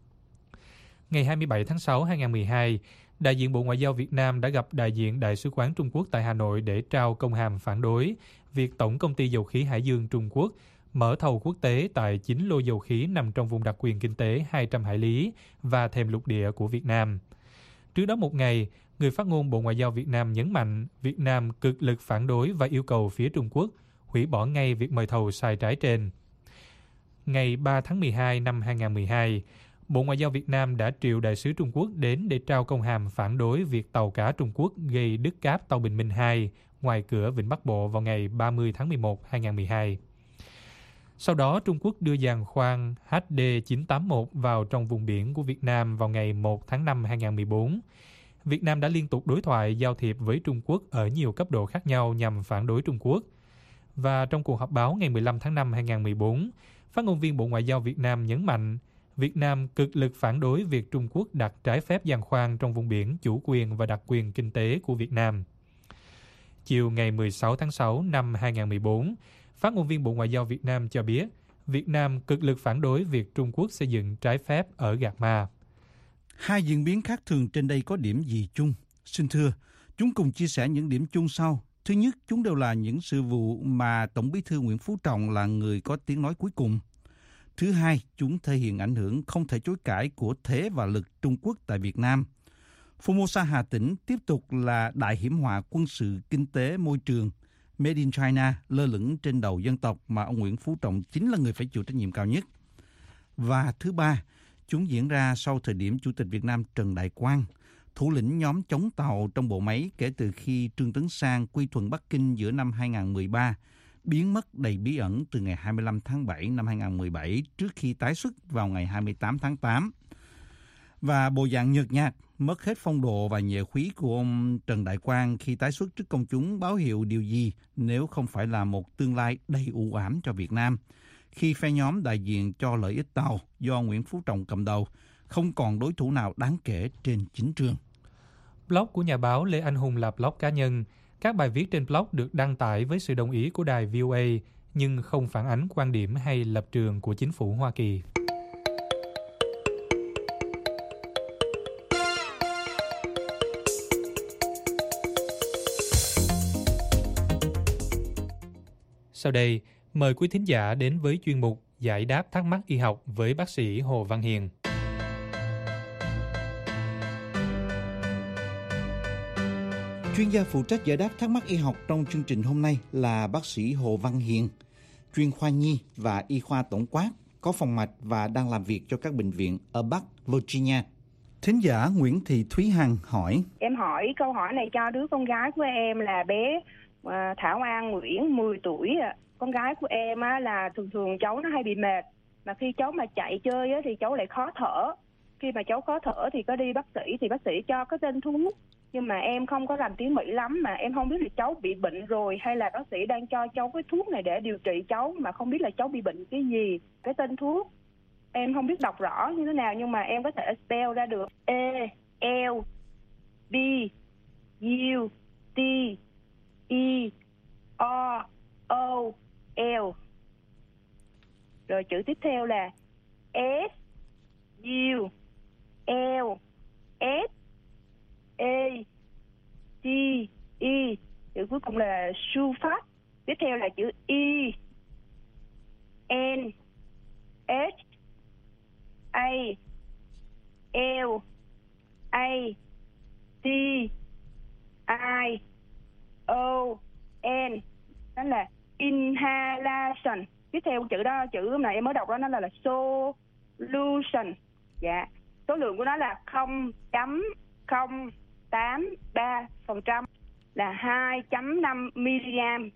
Ngày hai mươi bảy tháng sáu năm hai nghìn không trăm mười hai, đại diện Bộ Ngoại giao Việt Nam đã gặp đại diện Đại sứ quán Trung Quốc tại Hà Nội để trao công hàm phản đối việc Tổng công ty Dầu khí Hải dương Trung Quốc mở thầu quốc tế tại chín lô dầu khí nằm trong vùng đặc quyền kinh tế hai trăm hải lý và thềm lục địa của Việt Nam. Trước đó một ngày, người phát ngôn Bộ Ngoại giao Việt Nam nhấn mạnh Việt Nam cực lực phản đối và yêu cầu phía Trung Quốc hủy bỏ ngay việc mời thầu sai trái trên. Ngày ba tháng mười hai năm hai nghìn không trăm mười hai, Bộ Ngoại giao Việt Nam đã triệu đại sứ Trung Quốc đến để trao công hàm phản đối việc tàu cá Trung Quốc gây đứt cáp tàu Bình Minh hai ngoài cửa Vịnh Bắc Bộ vào ngày ba mươi tháng mười một năm hai nghìn không trăm mười hai. Sau đó, Trung Quốc đưa giàn khoan H D chín tám mốt vào trong vùng biển của Việt Nam vào ngày một tháng năm năm hai nghìn không trăm mười bốn. Việt Nam đã liên tục đối thoại giao thiệp với Trung Quốc ở nhiều cấp độ khác nhau nhằm phản đối Trung Quốc. Và trong cuộc họp báo ngày mười lăm tháng năm năm hai nghìn không trăm mười bốn, phát ngôn viên Bộ Ngoại giao Việt Nam nhấn mạnh Việt Nam cực lực phản đối việc Trung Quốc đặt trái phép giàn khoan trong vùng biển chủ quyền và đặc quyền kinh tế của Việt Nam. Chiều ngày mười sáu tháng sáu năm hai nghìn không trăm mười bốn, phát ngôn viên Bộ Ngoại giao Việt Nam cho biết Việt Nam cực lực phản đối việc Trung Quốc xây dựng trái phép ở Gạc Ma. Hai diễn biến khác thường trên đây có điểm gì chung? Xin thưa, chúng cùng chia sẻ những điểm chung sau. Thứ nhất, chúng đều là những sự vụ mà Tổng Bí thư Nguyễn Phú Trọng là người có tiếng nói cuối cùng. Thứ hai, chúng thể hiện ảnh hưởng không thể chối cãi của thế và lực Trung Quốc tại Việt Nam. Formosa Hà Tĩnh tiếp tục là đại hiểm họa quân sự, kinh tế, môi trường, Made in China lơ lửng trên đầu dân tộc mà ông Nguyễn Phú Trọng chính là người phải chịu trách nhiệm cao nhất. Và thứ ba, chúng diễn ra sau thời điểm Chủ tịch Việt Nam Trần Đại Quang, thủ lĩnh nhóm chống Tàu trong bộ máy kể từ khi Trương Tấn Sang quy thuận Bắc Kinh giữa năm hai nghìn không trăm mười ba, biến mất đầy bí ẩn từ ngày hai mươi lăm tháng bảy năm hai nghìn không trăm mười bảy trước khi tái xuất vào ngày hai mươi tám tháng tám. Và bộ dạng nhợt nhạt, mất hết phong độ và nhuệ khí của ông Trần Đại Quang khi tái xuất trước công chúng báo hiệu điều gì nếu không phải là một tương lai đầy u ám cho Việt Nam, khi phe nhóm đại diện cho lợi ích Tàu do Nguyễn Phú Trọng cầm đầu không còn đối thủ nào đáng kể trên chính trường. Blog của nhà báo Lê Anh Hùng là blog cá nhân. Các bài viết trên blog được đăng tải với sự đồng ý của đài vê o a nhưng không phản ánh quan điểm hay lập trường của chính phủ Hoa Kỳ. Sau đây, mời quý thính giả đến với chuyên mục Giải đáp thắc mắc y học với bác sĩ Hồ Văn Hiền. Chuyên gia phụ trách giải đáp thắc mắc y học trong chương trình hôm nay là bác sĩ Hồ Văn Hiền, chuyên khoa nhi và y khoa tổng quát, có phòng mạch và đang làm việc cho các bệnh viện ở Bắc Virginia. Thính giả Nguyễn Thị Thúy Hằng hỏi: Em hỏi câu hỏi này cho đứa con gái của em là bé uh, Thảo An Nguyễn, mười tuổi. Con gái của em á, là thường thường cháu nó hay bị mệt, mà khi cháu mà chạy chơi á, thì cháu lại khó thở. Khi mà cháu khó thở thì có đi bác sĩ, thì bác sĩ cho cái tên thuốc. Nhưng mà em không có làm tiếng Mỹ lắm, mà em không biết là cháu bị bệnh rồi hay là bác sĩ đang cho cháu cái thuốc này để điều trị cháu, mà không biết là cháu bị bệnh cái gì. Cái tên thuốc em không biết đọc rõ như thế nào, nhưng mà em có thể spell ra được: E, L, B, U, T, E, O, O, L. Rồi chữ tiếp theo là S, U, L, S, A, T, E. Chữ cuối cùng là sulfat. Tiếp theo là chữ E, N, H, A, L, A, T, I, O, N. Đó là inhalation. Tiếp theo chữ đó, chữ này em mới đọc đó, nó là, là solution. Dạ. Số lượng của nó là không phẩy không tám ba phần trăm, là hai phẩy năm mi-li-gam.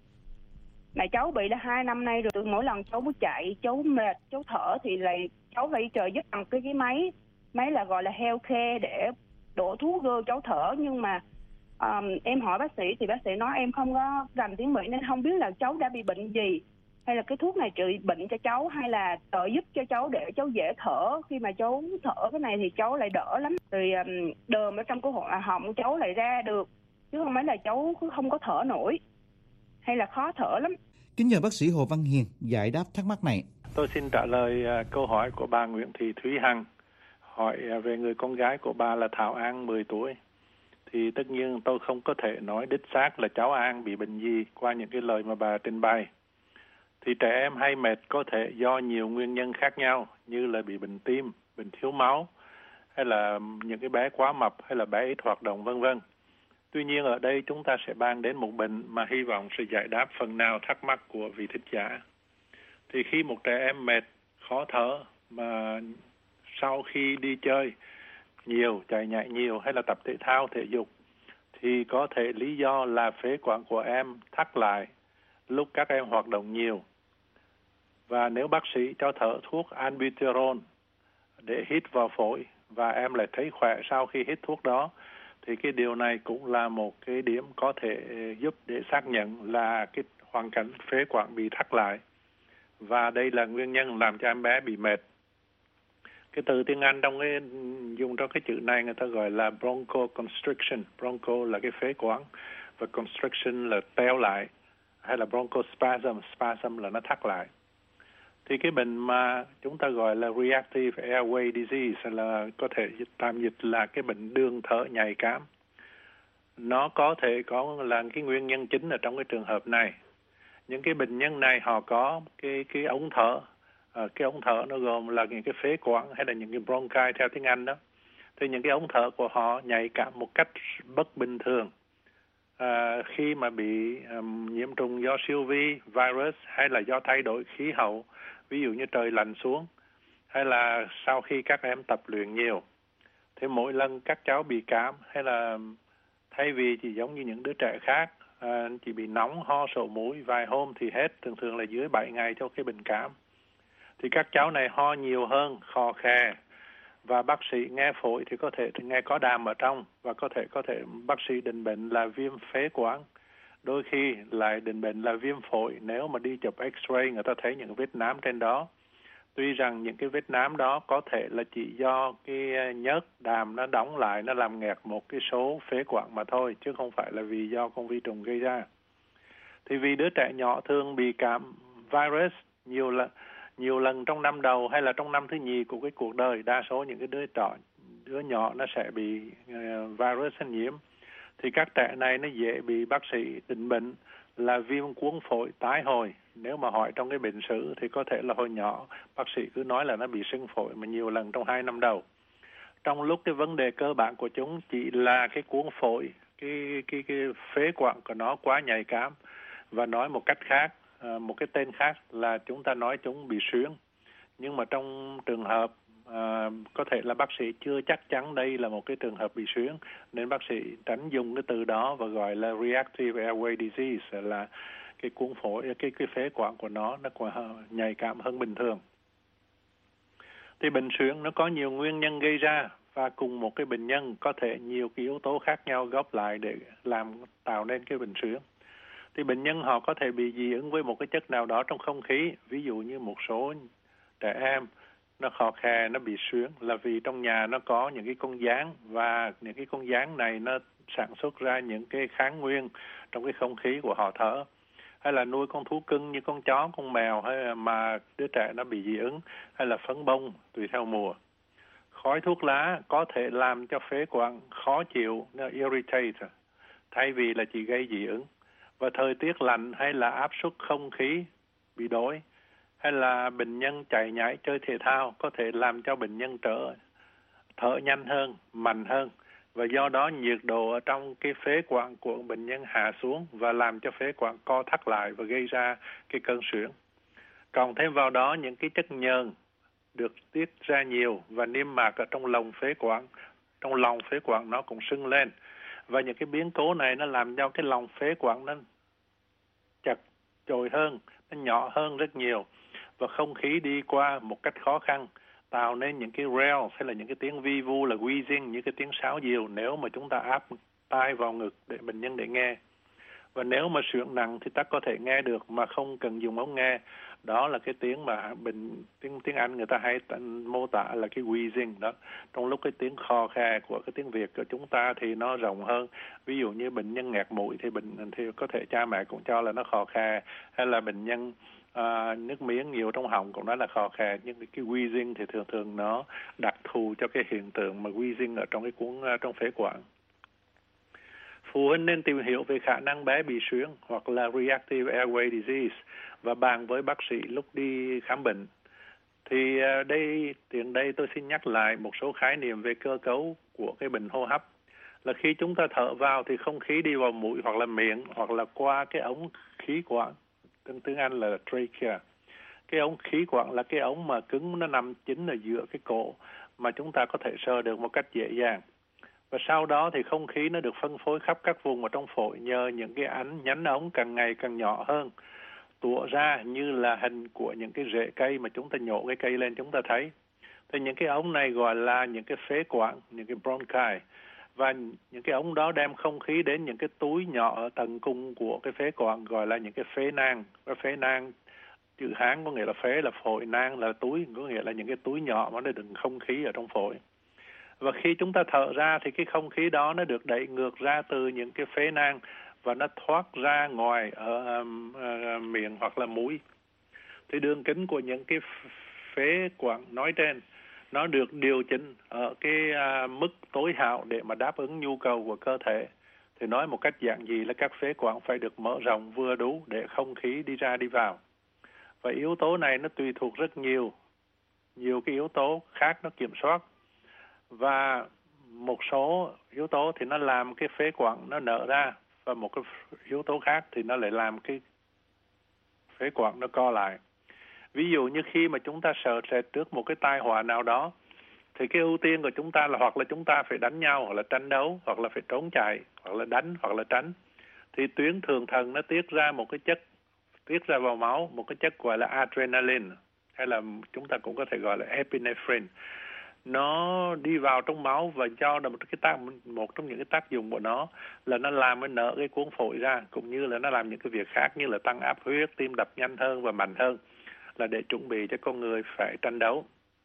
Mà cháu bị là hai năm nay rồi, từ mỗi lần cháu muốn chạy, cháu mệt, cháu thở thì lại cháu phải trợ giúp bằng cái cái máy, máy là gọi là healthcare để đổ thuốc vô cháu thở. Nhưng mà um, em hỏi bác sĩ thì bác sĩ nói em không có rành tiếng Mỹ nên không biết là cháu đã bị bệnh gì, hay là cái thuốc này trị bệnh cho cháu, hay là trợ giúp cho cháu để cháu dễ thở. Khi mà cháu thở cái này thì cháu lại đỡ lắm, rồi um, đờm ở trong cái họng cháu lại ra được, chứ không phải là cháu không có thở nổi hay là khó thở lắm. Kính nhờ bác sĩ Hồ Văn Hiền giải đáp thắc mắc này. Tôi xin trả lời uh, câu hỏi của bà Nguyễn Thị Thúy Hằng, hỏi uh, về người con gái của bà là Thảo An mười tuổi. Thì tất nhiên tôi không có thể nói đích xác là cháu An bị bệnh gì qua những cái lời mà bà trình bày. Thì trẻ em hay mệt có thể do nhiều nguyên nhân khác nhau, như là bị bệnh tim, bệnh thiếu máu, hay là những cái bé quá mập, hay là bé ít hoạt động, vân vân. Tuy nhiên ở đây chúng ta sẽ bàn đến một bệnh mà hy vọng sẽ giải đáp phần nào thắc mắc của vị thính giả. Thì khi một trẻ em mệt, khó thở mà sau khi đi chơi nhiều, chạy nhảy nhiều hay là tập thể thao, thể dục, thì có thể lý do là phế quản của em thắt lại lúc các em hoạt động nhiều. Và nếu bác sĩ cho thở thuốc albuterol để hít vào phổi và em lại thấy khỏe sau khi hít thuốc đó, thì cái điều này cũng là một cái điểm có thể giúp để xác nhận là cái hoàn cảnh phế quản bị thắt lại. Và đây là nguyên nhân làm cho em bé bị mệt. Cái từ tiếng Anh trong cái dùng trong cái chữ này người ta gọi là bronchoconstriction. Broncho là cái phế quản và constriction là teo lại, hay là bronchospasm, spasm là nó thắt lại. Thì cái bệnh mà chúng ta gọi là reactive airway disease, hay là có thể tạm dịch là cái bệnh đường thở nhạy cảm, nó có thể có là cái nguyên nhân chính ở trong cái trường hợp này. Những cái bệnh nhân này họ có cái cái ống thở, à, cái ống thở nó gồm là những cái phế quản hay là những cái bronchi theo tiếng Anh đó. Thì những cái ống thở của họ nhạy cảm một cách bất bình thường. À, khi mà bị um, nhiễm trùng do siêu vi, virus, hay là do thay đổi khí hậu, ví dụ như trời lạnh xuống, hay là sau khi các em tập luyện nhiều. Thì mỗi lần các cháu bị cảm, hay là thay vì chỉ giống như những đứa trẻ khác, à, chỉ bị nóng, ho, sổ mũi vài hôm thì hết, thường thường là dưới bảy ngày cho cái bệnh cảm. Thì các cháu này ho nhiều hơn, khò khè, và bác sĩ nghe phổi thì có thể nghe có đàm ở trong, và có thể có thể bác sĩ định bệnh là viêm phế quản, đôi khi lại định bệnh là viêm phổi nếu mà đi chụp X-ray người ta thấy những vết nám trên đó. Tuy rằng những cái vết nám đó có thể là chỉ do cái nhớt đàm nó đóng lại, nó làm nghẹt một cái số phế quản mà thôi, chứ không phải là vì do con vi trùng gây ra. Thì vì đứa trẻ nhỏ thường bị cảm virus nhiều lần nhiều lần trong năm đầu hay là trong năm thứ nhì của cái cuộc đời, đa số những cái đứa trẻ đứa nhỏ nó sẽ bị uh, virus nhiễm. Thì các trẻ này nó dễ bị bác sĩ định bệnh là viêm cuống phổi tái hồi. Nếu mà hỏi trong cái bệnh sử thì có thể là hồi nhỏ bác sĩ cứ nói là nó bị sưng phổi mà nhiều lần trong hai năm đầu. Trong lúc cái vấn đề cơ bản của chúng chỉ là cái cuống phổi, cái cái cái phế quản của nó quá nhạy cảm. Và nói một cách khác à, một cái tên khác là chúng ta nói chúng bị suyễn. Nhưng mà trong trường hợp à, có thể là bác sĩ chưa chắc chắn đây là một cái trường hợp bị suyễn, nên bác sĩ tránh dùng cái từ đó và gọi là reactive airway disease, là cái cuống phổi, cái cái phế quản của nó nó còn nhạy cảm hơn bình thường. Thì bệnh suyễn nó có nhiều nguyên nhân gây ra, và cùng một cái bệnh nhân có thể nhiều cái yếu tố khác nhau góp lại để làm tạo nên cái bệnh suyễn. Thì bệnh nhân họ có thể bị dị ứng với một cái chất nào đó trong không khí. Ví dụ như một số trẻ em nó khò khè, nó bị suyễn là vì trong nhà nó có những cái con gián, và những cái con gián này nó sản xuất ra những cái kháng nguyên trong cái không khí của họ thở. Hay là nuôi con thú cưng như con chó, con mèo, hay mà đứa trẻ nó bị dị ứng, hay là phấn bông tùy theo mùa. Khói thuốc lá có thể làm cho phế quản khó chịu, nó irritate, thay vì là chỉ gây dị ứng. Và thời tiết lạnh hay là áp suất không khí bị đổi, hay là bệnh nhân chạy nhảy chơi thể thao có thể làm cho bệnh nhân trở thở nhanh hơn, mạnh hơn. Và do đó nhiệt độ ở trong cái phế quản của bệnh nhân hạ xuống và làm cho phế quản co thắt lại và gây ra cái cơn suyễn. Còn thêm vào đó những cái chất nhờn được tiết ra nhiều và niêm mạc ở trong lòng phế quản, trong lòng phế quản nó cũng sưng lên. Và những cái biến cố này nó làm cho cái lòng phế quản nó chặt chội hơn, nó nhỏ hơn rất nhiều. Và không khí đi qua một cách khó khăn, tạo nên những cái rel hay là những cái tiếng vi vu là wheezing, những cái tiếng sáo diều nếu mà chúng ta áp tai vào ngực để bệnh nhân để nghe. Và nếu mà suyễn nặng thì ta có thể nghe được mà không cần dùng ống nghe. Đó là cái tiếng mà bệnh tiếng tiếng Anh người ta hay mô tả là cái wheezing đó. Trong lúc cái tiếng khò khè của cái tiếng Việt của chúng ta thì nó rộng hơn. Ví dụ như bệnh nhân nghẹt mũi thì bệnh thì có thể cha mẹ cũng cho là nó khò khè, hay là bệnh nhân À, nước miếng nhiều trong họng cũng nói là khò khè. Nhưng cái wheezing thì thường thường nó đặc thù cho cái hiện tượng mà wheezing ở trong cái cuống trong phế quản. Phụ huynh nên tìm hiểu về khả năng bé bị suyễn hoặc là reactive airway disease và bàn với bác sĩ lúc đi khám bệnh. Thì đây tiện đây tôi xin nhắc lại một số khái niệm về cơ cấu của cái bệnh hô hấp. Là khi chúng ta thở vào thì không khí đi vào mũi hoặc là miệng hoặc là qua cái ống khí quản, tiếng Anh là trachea. Cái ống khí quản là cái ống mà cứng, nó nằm chính ở giữa cái cổ mà chúng ta có thể sờ được một cách dễ dàng. Và sau đó thì không khí nó được phân phối khắp các vùng ở trong phổi nhờ những cái ánh nhánh ống càng ngày càng nhỏ hơn, tủa ra như là hình của những cái rễ cây mà chúng ta nhổ cái cây lên chúng ta thấy. Thì những cái ống này gọi là những cái phế quản, những cái bronchi. Và những cái ống đó đem không khí đến những cái túi nhỏ ở tầng cung của cái phế quản gọi là những cái phế nang. Và phế nang, chữ Hán có nghĩa là phế là phổi, nang là túi, có nghĩa là những cái túi nhỏ mà nó đựng không khí ở trong phổi. Và khi chúng ta thở ra thì cái không khí đó nó được đẩy ngược ra từ những cái phế nang và nó thoát ra ngoài ở um, uh, miệng hoặc là mũi. Thì đường kính của những cái phế quản nói trên nó được điều chỉnh ở cái uh, mức tối hậu để mà đáp ứng nhu cầu của cơ thể. Thì nói một cách giản dị là các phế quản phải được mở rộng vừa đủ để không khí đi ra đi vào. Và yếu tố này nó tùy thuộc rất nhiều, nhiều cái yếu tố khác nó kiểm soát. Và một số yếu tố thì nó làm cái phế quản nó nở ra, và một cái yếu tố khác thì nó lại làm cái phế quản nó co lại. Ví dụ như khi mà chúng ta sợ sệt trước một cái tai họa nào đó, thì cái ưu tiên của chúng ta là hoặc là chúng ta phải đánh nhau, hoặc là tranh đấu, hoặc là phải trốn chạy, hoặc là đánh, hoặc là tránh. Thì tuyến thượng thận nó tiết ra một cái chất, tiết ra vào máu, một cái chất gọi là adrenaline, hay là chúng ta cũng có thể gọi là epinephrine. Nó đi vào trong máu và cho là một cái tác một trong những cái tác dụng của nó là nó làm nó nở cái cuống phổi ra, cũng như là nó làm những cái việc khác như là tăng áp huyết, tim đập nhanh hơn và mạnh hơn, là để chuẩn bị cho con người phải tranh đấu.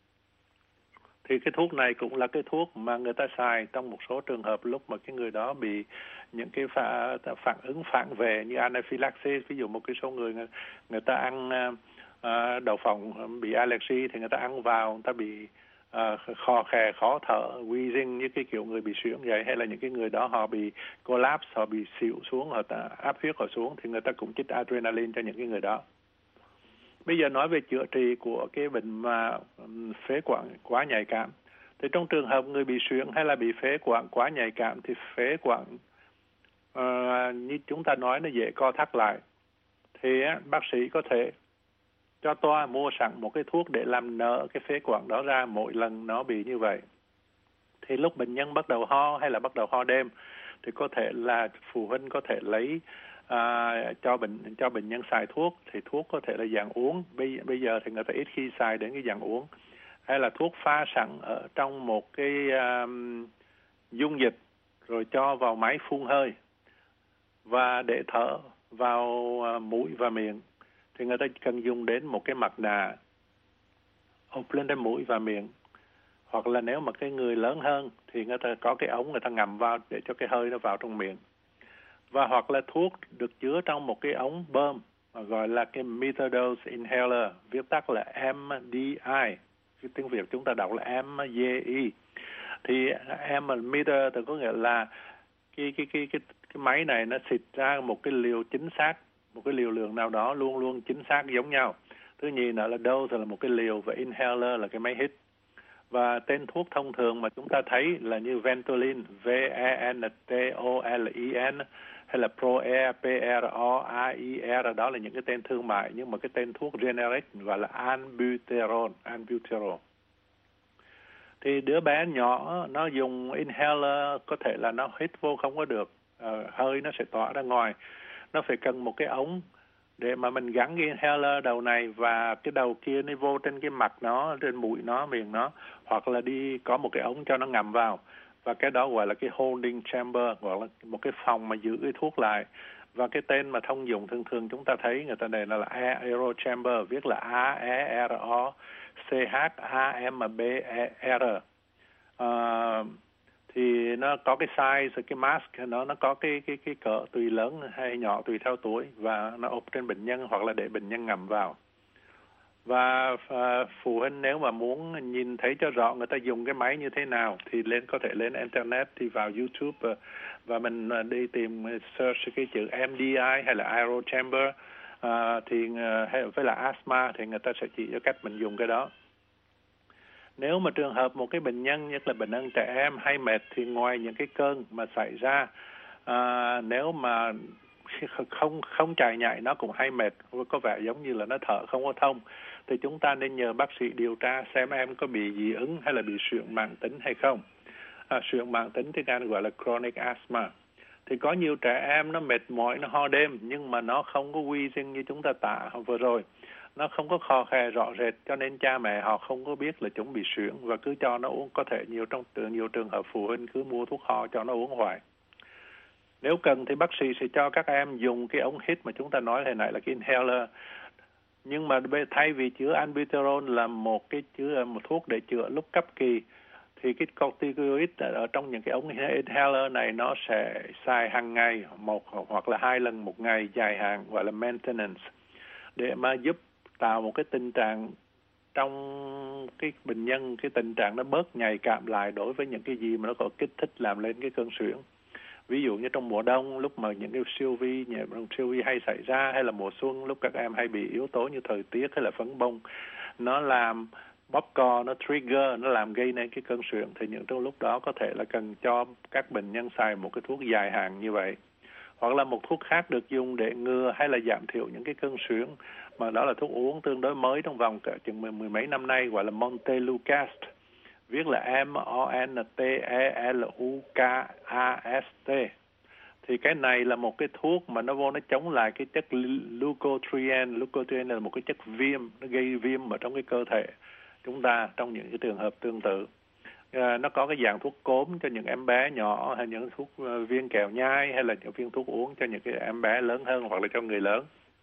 Thì cái thuốc này cũng là cái thuốc mà người ta xài trong một số trường hợp lúc mà cái người đó bị những cái phản, phản ứng phản vệ như anaphylaxis. Ví dụ một cái số người người ta ăn uh, đậu phộng bị allergy thì người ta ăn vào, người ta bị uh, khò khè, khó thở, wheezing như cái kiểu người bị suyễn vậy, hay là những cái người đó họ bị collapse, họ bị xỉu xuống, họ áp huyết họ xuống thì người ta cũng chích adrenaline cho những cái người đó. Bây giờ nói về chữa trị của cái bệnh mà phế quản quá nhạy cảm. Thì trong trường hợp người bị suyễn hay là bị phế quản quá nhạy cảm thì phế quản uh, như chúng ta nói nó dễ co thắt lại. thì á, bác sĩ có thể cho toa mua sẵn một cái thuốc để làm nở cái phế quản đó ra mỗi lần nó bị như vậy. Thì lúc bệnh nhân bắt đầu ho hay là bắt đầu ho đêm thì có thể là phụ huynh có thể lấy à, cho bệnh cho bệnh nhân xài thuốc, thì thuốc có thể là dạng uống. Bây, bây giờ thì người ta ít khi xài đến cái dạng uống, hay là thuốc pha sẵn ở trong một cái um, dung dịch rồi cho vào máy phun hơi và để thở vào uh, mũi và miệng. Thì người ta cần dùng đến một cái mặt nạ ốp lên đến mũi và miệng, hoặc là nếu mà cái người lớn hơn thì người ta có cái ống người ta ngậm vào để cho cái hơi nó vào trong miệng. Và hoặc là thuốc được chứa trong một cái ống bơm gọi là cái metered dose inhaler, viết tắt là em đê i, tiếng Việt chúng ta đọc là em đê i. Thì em meter thì có nghĩa là cái cái cái cái cái máy này nó xịt ra một cái liều chính xác, một cái liều lượng nào đó luôn luôn chính xác giống nhau. Thứ nhì nữa là dose là một cái liều và inhaler là cái máy hít. Và tên thuốc thông thường mà chúng ta thấy là như Ventolin, V E N T O L I N, hay là ProAir, P R O A I R, đó là những cái tên thương mại, nhưng mà cái tên thuốc generic gọi là Albuterol, Albuterol. Thì đứa bé nhỏ nó dùng inhaler có thể là nó hít vô không có được, à, hơi nó sẽ tỏa ra ngoài. Nó phải cần một cái ống để mà mình gắn cái inhaler đầu này và cái đầu kia nó vô trên cái mặt nó, trên mũi nó, miệng nó, hoặc là đi có một cái ống cho nó ngầm vào. Và cái đó gọi là cái holding chamber, gọi là một cái phòng mà giữ cái thuốc lại. Và cái tên mà thông dụng thường thường chúng ta thấy người ta đề là aero chamber, viết là A E R O C H A M B E R. À, thì nó có cái size, cái mask nó nó có cái cái cái cỡ tùy lớn hay nhỏ tùy theo tuổi, và nó ốp trên bệnh nhân hoặc là để bệnh nhân ngậm vào. Và uh, phụ huynh nếu mà muốn nhìn thấy cho rõ người ta dùng cái máy như thế nào thì lên có thể lên internet, thì vào YouTube uh, và mình uh, đi tìm uh, search cái chữ em đê i hay là aero chamber uh, thì uh, hay với là asthma thì người ta sẽ chỉ cho cách mình dùng cái đó. Nếu mà trường hợp một cái bệnh nhân, nhất là bệnh nhân trẻ em hay mệt, thì ngoài những cái cơn mà xảy ra, à, nếu mà không không chạy nhảy nó cũng hay mệt, có vẻ giống như là nó thở không có thông, thì chúng ta nên nhờ bác sĩ điều tra xem em có bị dị ứng hay là bị suyễn mãn tính hay không. À, suyễn mãn tính thì người gọi là chronic asthma. Thì có nhiều trẻ em nó mệt mỏi, nó ho đêm, nhưng mà nó không có wheezing như chúng ta tả vừa rồi. Nó không có khò khè rõ rệt, cho nên cha mẹ họ không có biết là chúng bị suyễn và cứ cho nó uống. Có thể nhiều trong nhiều trường hợp phụ huynh cứ mua thuốc ho cho nó uống hoài. Nếu cần thì bác sĩ sẽ cho các em dùng cái ống hít mà chúng ta nói hồi nãy là cái inhaler. Nhưng mà thay vì chữa albuterol là một cái chữa một thuốc để chữa lúc cấp kỳ, thì cái corticoid ở trong những cái ống inhaler này nó sẽ xài hàng ngày, một hoặc là hai lần một ngày dài hạn, gọi là maintenance, để mà giúp tạo một cái tình trạng trong cái bệnh nhân, cái tình trạng nó bớt nhạy cảm lại đối với những cái gì mà nó có kích thích làm lên cái cơn suyễn. Ví dụ như trong mùa đông, lúc mà những cái siêu vi, những siêu vi hay xảy ra, hay là mùa xuân, lúc các em hay bị yếu tố như thời tiết hay là phấn bông, nó làm bóp cò, nó trigger, nó làm gây nên cái cơn suyễn, thì những trong lúc đó có thể là cần cho các bệnh nhân xài một cái thuốc dài hạn như vậy. Hoặc là một thuốc khác được dùng để ngừa hay là giảm thiểu những cái cơn suyễn, mà đó là thuốc uống tương đối mới trong vòng cả chừng mười, mười mấy năm nay, gọi là Montelukast, viết là M O N T E L U K A S T. Thì cái này là một cái thuốc mà nó vô nó chống lại cái chất leukotriene. Leukotriene là một cái chất viêm, nó gây viêm ở trong cái cơ thể chúng ta trong những cái trường hợp tương tự. À, nó có cái dạng thuốc cốm cho những em bé nhỏ, hay những thuốc uh, viên kẹo nhai, hay là những viên thuốc uống cho những cái em bé lớn hơn hoặc là cho người lớn.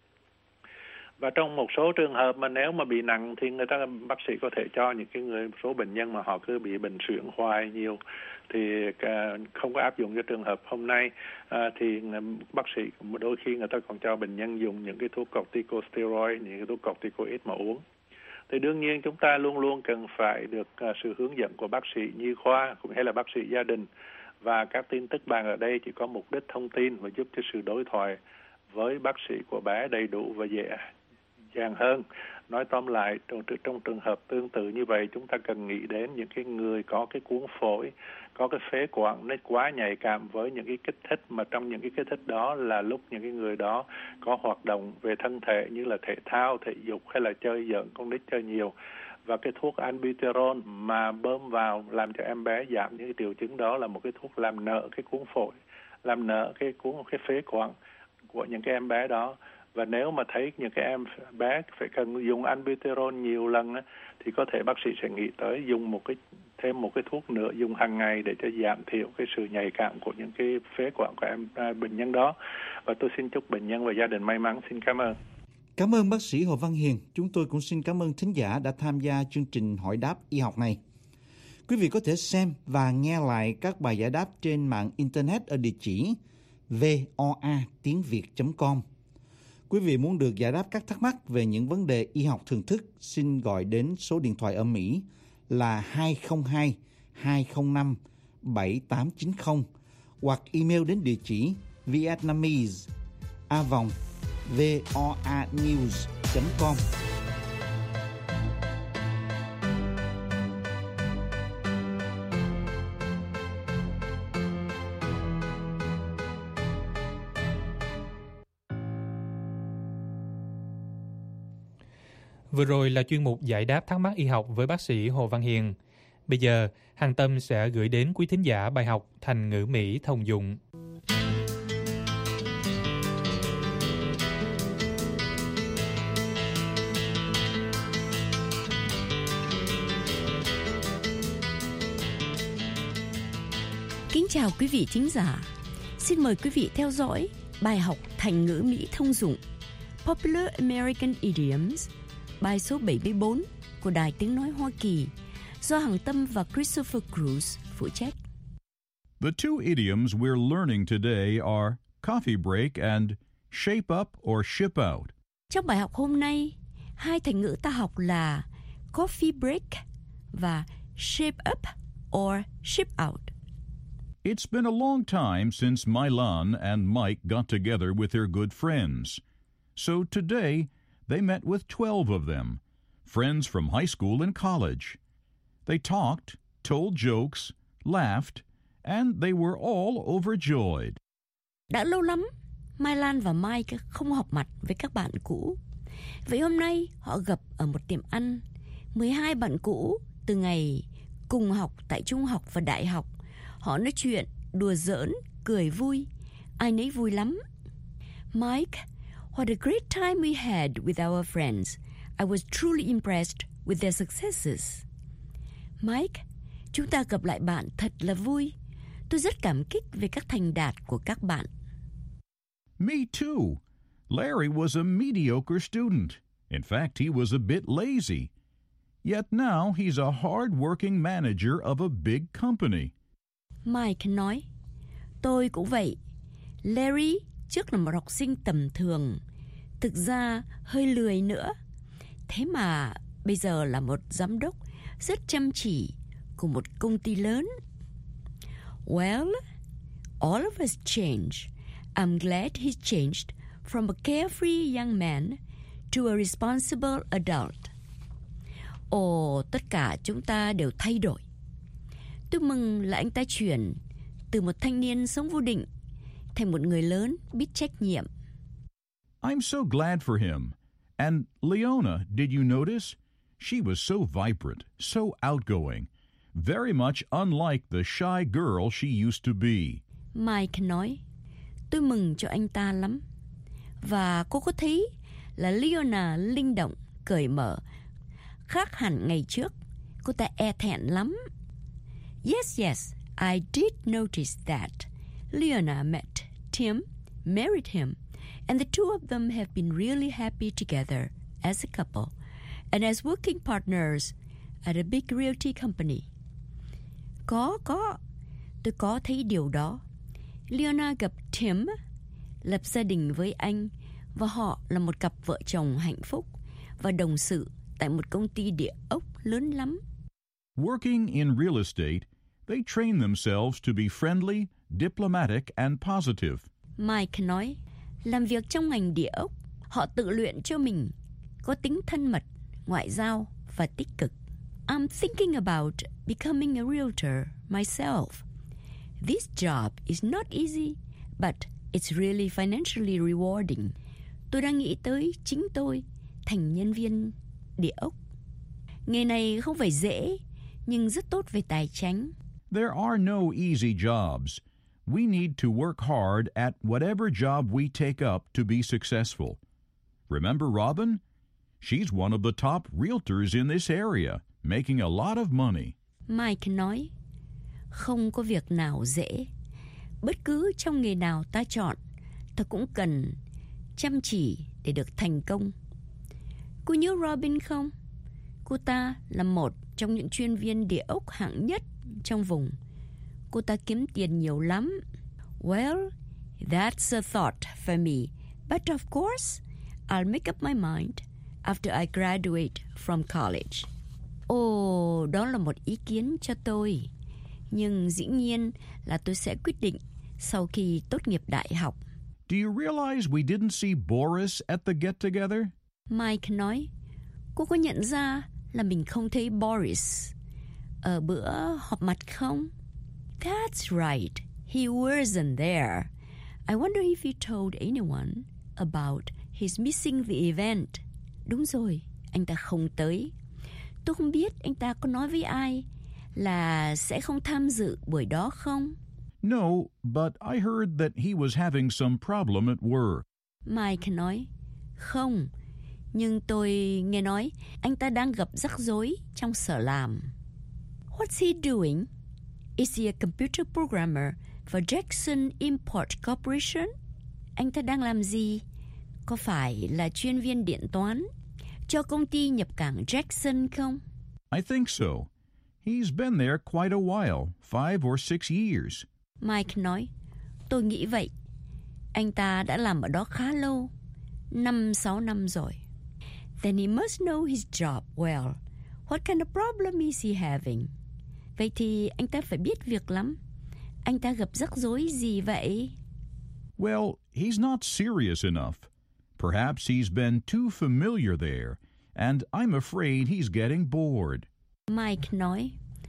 Và trong một số trường hợp mà nếu mà bị nặng thì người ta bác sĩ có thể cho những cái người số bệnh nhân mà họ cứ bị bệnh suyễn hoài nhiều thì uh, không có áp dụng cho trường hợp hôm nay, uh, thì bác sĩ đôi khi người ta còn cho bệnh nhân dùng những cái thuốc corticosteroid, những cái thuốc corticoid mà uống. Thì đương nhiên chúng ta luôn luôn cần phải được uh, sự hướng dẫn của bác sĩ nhi khoa cũng hay là bác sĩ gia đình, và các tin tức bàn ở đây chỉ có mục đích thông tin và giúp cho sự đối thoại với bác sĩ của bé đầy đủ và dễ dàng hơn. Nói tóm lại, trong, trong trường hợp tương tự như vậy, chúng ta cần nghĩ đến những cái người có cái cuống phổi, có cái phế quản nó quá nhạy cảm với những cái kích thích, mà trong những cái kích thích đó là lúc những cái người đó có hoạt động về thân thể như là thể thao, thể dục hay là chơi giỡn, con nít chơi nhiều. Và cái thuốc albuterol mà bơm vào làm cho em bé giảm những cái triệu chứng đó là một cái thuốc làm nợ cái cuống phổi, làm nợ cái cuống cái phế quản của những cái em bé đó. Và nếu mà thấy những cái em bé phải cần dùng albuterol nhiều lần á, thì có thể bác sĩ sẽ nghĩ tới dùng một cái thêm một cái thuốc nữa dùng hàng ngày để cho giảm thiểu cái sự nhạy cảm của những cái phế quản của em à, bệnh nhân đó. Và tôi xin chúc bệnh nhân và gia đình may mắn. Xin cảm ơn. Cảm ơn bác sĩ Hồ Văn Hiền. Chúng tôi cũng xin cảm ơn thính giả đã tham gia chương trình hỏi đáp y học này. Quý vị có thể xem và nghe lại các bài giải đáp trên mạng Internet ở địa chỉ voa tiếng việt chấm com. Quý vị muốn được giải đáp các thắc mắc về những vấn đề y học thường thức, xin gọi đến số điện thoại ở Mỹ là hai không hai hai không năm bảy tám chín không hoặc email đến địa chỉ vietnamese a vòng voanews chấm com. Vừa rồi là chuyên mục giải đáp thắc mắc y học với bác sĩ Hồ Văn Hiền. Bây giờ, Hằng Tâm sẽ gửi đến quý thính giả bài học Thành ngữ Mỹ thông dụng. Kính chào quý vị thính giả. Xin mời quý vị theo dõi bài học Thành ngữ Mỹ thông dụng Popular American Idioms, bài số bảy mươi bốn của Đài Tiếng Nói Hoa Kỳ, do Hằng Tâm và Christopher Cruz phụ trách. The two idioms we're learning today are coffee break and shape up or ship out. Trong bài học hôm nay, hai thành ngữ ta học là coffee break và shape up or ship out. It's been a long time since Milan and Mike got together with their good friends. So today, they met with twelve of them, friends from high school and college. They talked, told jokes, laughed, and they were all overjoyed. Đã lâu lắm, Mai Lan và Mike không họp mặt với các bạn cũ. Vậy hôm nay họ gặp ở một tiệm ăn. mười hai bạn cũ từ ngày cùng học tại trung học và đại học. Họ nói chuyện, đùa giỡn, cười vui. Ai nấy vui lắm. Mike, what a great time we had with our friends. I was truly impressed with their successes. Mike, chúng ta gặp lại bạn thật là vui. Tôi rất cảm kích về các thành đạt của các bạn. Me too. Larry was a mediocre student. In fact, he was a bit lazy. Yet now he's a hard-working manager of a big company. Mike nói, tôi cũng vậy. Larry trước là một học sinh tầm thường, thực ra hơi lười nữa. Thế mà bây giờ là một giám đốc rất chăm chỉ của một công ty lớn. Well, all of us change. I'm glad he changed from a carefree young man to a responsible adult. Ồ, tất cả chúng ta đều thay đổi. Tôi mừng là anh ta chuyển từ một thanh niên sống vô định thành một người lớn biết trách nhiệm. I'm so glad for him. And Leona, did you notice? She was so vibrant, so outgoing, very much unlike the shy girl she used to be. Mike nói, tôi mừng cho anh ta lắm. Và cô có thấy là Leona linh động, cởi mở, khác hẳn ngày trước. Cô ta e thẹn lắm. Yes, yes, I did notice that. Leona met Tim, married him, and the two of them have been really happy together as a couple and as working partners at a big realty company. Có, có, tôi có thấy điều đó. Leona gặp Tim, lập gia đình với anh, và họ là một cặp vợ chồng hạnh phúc và đồng sự tại một công ty địa ốc lớn lắm. Working in real estate, they train themselves to be friendly, diplomatic and positive. Mike nói, làm việc trong ngành địa ốc, họ tự luyện cho mình có tính thân mật, ngoại giao và tích cực. I'm thinking about becoming a realtor myself. This job is not easy, but it's really financially rewarding. Tôi đang nghĩ tới chính tôi thành nhân viên địa ốc. Nghề này không phải dễ, nhưng rất tốt về tài chính. There are no easy jobs. We need to work hard at whatever job we take up to be successful. Remember Robin? She's one of the top realtors in this area, making a lot of money. Mike nói, không có việc nào dễ. Bất cứ trong nghề nào ta chọn, ta cũng cần chăm chỉ để được thành công. Cô nhớ Robin không? Cô ta là một trong những chuyên viên địa ốc hạng nhất trong vùng. Cô ta kiếm tiền nhiều lắm. Well, that's a thought for me. But of course, I'll make up my mind after I graduate from college. Ồ, oh, đó là một ý kiến cho tôi. Nhưng dĩ nhiên là tôi sẽ quyết định sau khi tốt nghiệp đại học. Do you realize we didn't see Boris at the get-together? Mike nói, cô có nhận ra là mình không thấy Boris ở bữa họp mặt không? That's right, he wasn't there. I wonder if he told anyone about his missing the event. Đúng rồi, anh ta không tới. Tôi không biết anh ta có nói với ai là sẽ không tham dự buổi đó không? No, but I heard that he was having some problem at work. Mike nói, không, nhưng tôi nghe nói anh ta đang gặp rắc rối trong sở làm. What's he doing? Is he a computer programmer for Jackson Import Corporation? Anh ta đang làm gì? Có phải là chuyên viên điện toán cho công ty nhập cảng Jackson không? I think so. He's been there quite a while, five or six years. Mike nói, tôi nghĩ vậy. Anh ta đã làm ở đó khá lâu, năm sáu năm rồi. Then he must know his job well. What kind of problem is he having? Vậy thì anh ta phải biết việc lắm. Anh ta gặp rắc rối gì vậy? Well, he's not serious enough. Perhaps he's been too familiar there, and I'm afraid he's getting bored. Mike nói,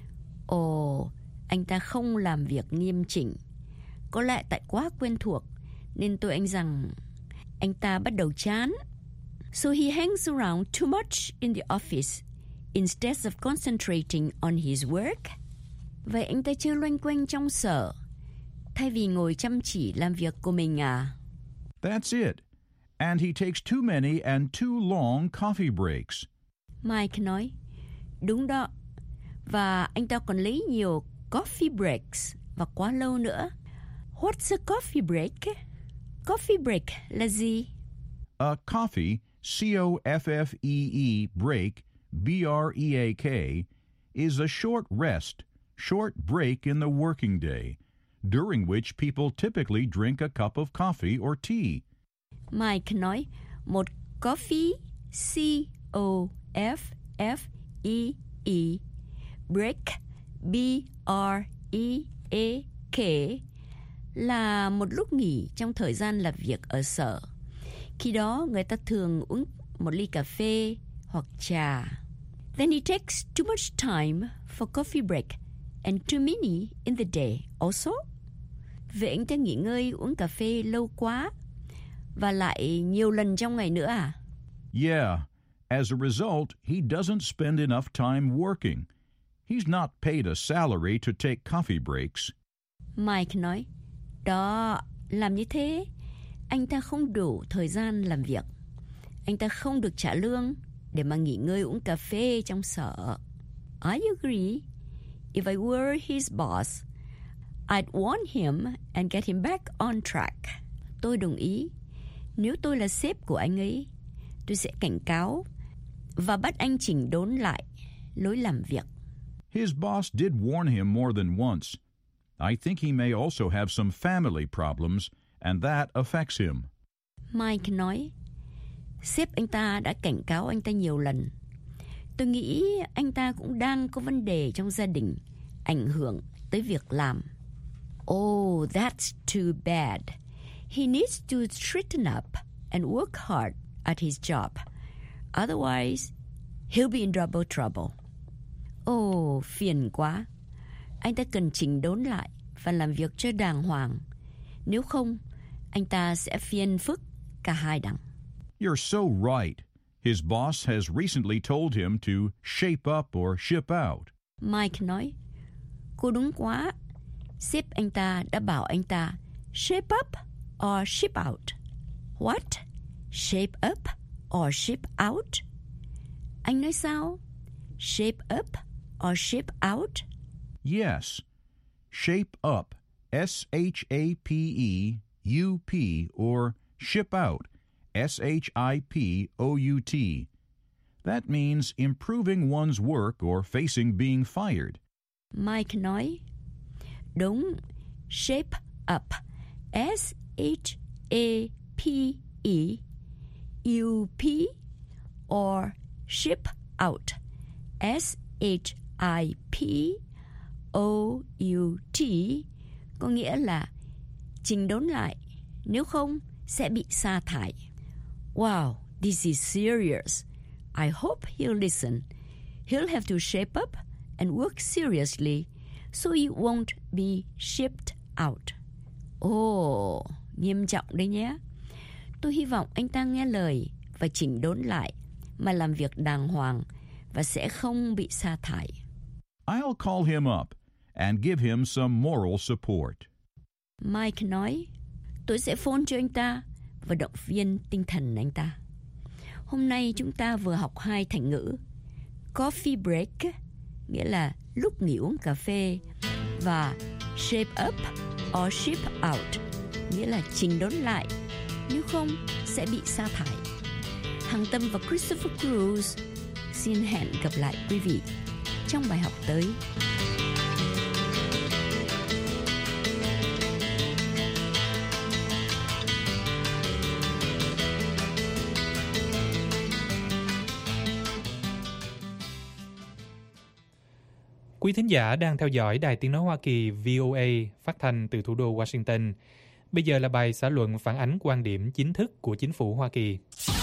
ồ, anh ta không làm việc nghiêm chỉnh. Có lẽ tại quá quen thuộc, nên tôi anh rằng anh ta bắt đầu chán. So he hangs around too much in the office instead of concentrating on his work. Vậy anh ta chơi loanh quanh trong sở thay vì ngồi chăm chỉ làm việc của mình à? That's it. And he takes too many and too long coffee breaks. Mike nói, đúng đó. Và anh ta còn lấy nhiều coffee breaks và quá lâu nữa. What's a coffee break? Coffee break là gì? A coffee, C O F F E E, break, B R E A K, is a short rest, short break in the working day, during which people typically drink a cup of coffee or tea. Mike nói, một coffee, C O F F E E, break, B R E A K, là một lúc nghỉ trong thời gian làm việc ở sở. Khi đó người ta thường uống một ly cà phê hoặc trà. Then he takes too much time for coffee break and too many in the day also. Vậy anh ta nghỉ ngơi uống cà phê lâu quá và lại nhiều lần trong ngày nữa à? Yeah. As a result, he doesn't spend enough time working. He's not paid a salary to take coffee breaks. Mike nói, đó, làm như thế, anh ta không đủ thời gian làm việc. Anh ta không được trả lương để mà nghỉ ngơi uống cà phê trong sở. I agree. If I were his boss, I'd warn him and get him back on track. Tôi đồng ý. Nếu tôi là sếp của anh ấy, tôi sẽ cảnh cáo và bắt anh chỉnh đốn lại lối làm việc. His boss did warn him more than once. I think he may also have some family problems, and that affects him. Mike nói, sếp anh ta đã cảnh cáo anh ta nhiều lần. Tôi nghĩ anh ta cũng đang có vấn đề trong gia đình, ảnh hưởng tới việc làm. Oh, that's too bad. He needs to straighten up and work hard at his job. Otherwise, he'll be in double trouble. Ồ, oh, phiền quá. Anh ta cần chỉnh đốn lại và làm việc cho đàng hoàng. Nếu không, anh ta sẽ phiền phức cả hai đằng. You're so right. His boss has recently told him to shape up or ship out. Mike nói, cô đúng quá. Sếp anh ta đã bảo anh ta shape up or ship out. What? Shape up or ship out? Anh nói sao? Shape up or ship out? Yes. Shape up, S H A P E U P, or ship out, S H I P O U T. That means improving one's work or facing being fired. Mike nói, đúng, shape up, S H A P E U P, or ship out, S H I P O U T, có nghĩa là chỉnh đốn lại, nếu không sẽ bị sa thải. Wow, this is serious. I hope he'll listen. He'll have to shape up and work seriously so he won't be shipped out. Ồ, oh, nghiêm trọng đấy nhé. Tôi hy vọng anh ta nghe lời và chỉnh đốn lại mà làm việc đàng hoàng và sẽ không bị sa thải. I'll call him up and give him some moral support. Mike nói, tôi sẽ phone cho anh ta và động viên tinh thần anh ta. Hôm nay chúng ta vừa học hai thành ngữ coffee break, nghĩa là lúc nghỉ uống cà phê, và shape up or ship out, nghĩa là chỉnh đốn lại, nếu không sẽ bị sa thải. Hằng Tâm và Christopher Cruz xin hẹn gặp lại quý vị trong bài học tới. Quý thính giả đang theo dõi Đài Tiếng Nói Hoa Kỳ V O A phát thanh từ thủ đô Washington. Bây giờ là bài xã luận phản ánh quan điểm chính thức của chính phủ Hoa Kỳ.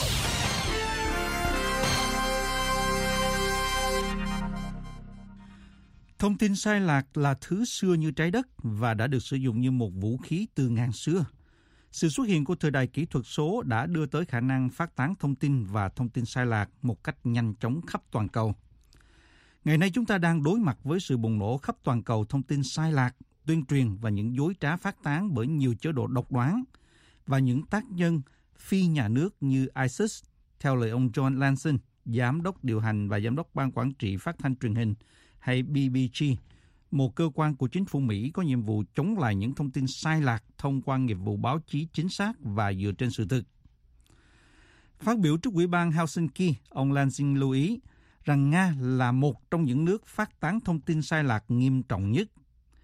Thông tin sai lạc là thứ xưa như trái đất và đã được sử dụng như một vũ khí từ ngàn xưa. Sự xuất hiện của thời đại kỹ thuật số đã đưa tới khả năng phát tán thông tin và thông tin sai lạc một cách nhanh chóng khắp toàn cầu. Ngày nay chúng ta đang đối mặt với sự bùng nổ khắp toàn cầu thông tin sai lạc, tuyên truyền và những dối trá phát tán bởi nhiều chế độ độc đoán và những tác nhân phi nhà nước như ISIS, theo lời ông John Lanson, giám đốc điều hành và giám đốc ban quản trị phát thanh truyền hình hay B B G, một cơ quan của chính phủ Mỹ có nhiệm vụ chống lại những thông tin sai lạc thông qua nghiệp vụ báo chí chính xác và dựa trên sự thực. Phát biểu trước Ủy ban Helsinki, ông Lansing lưu ý rằng Nga là một trong những nước phát tán thông tin sai lạc nghiêm trọng nhất.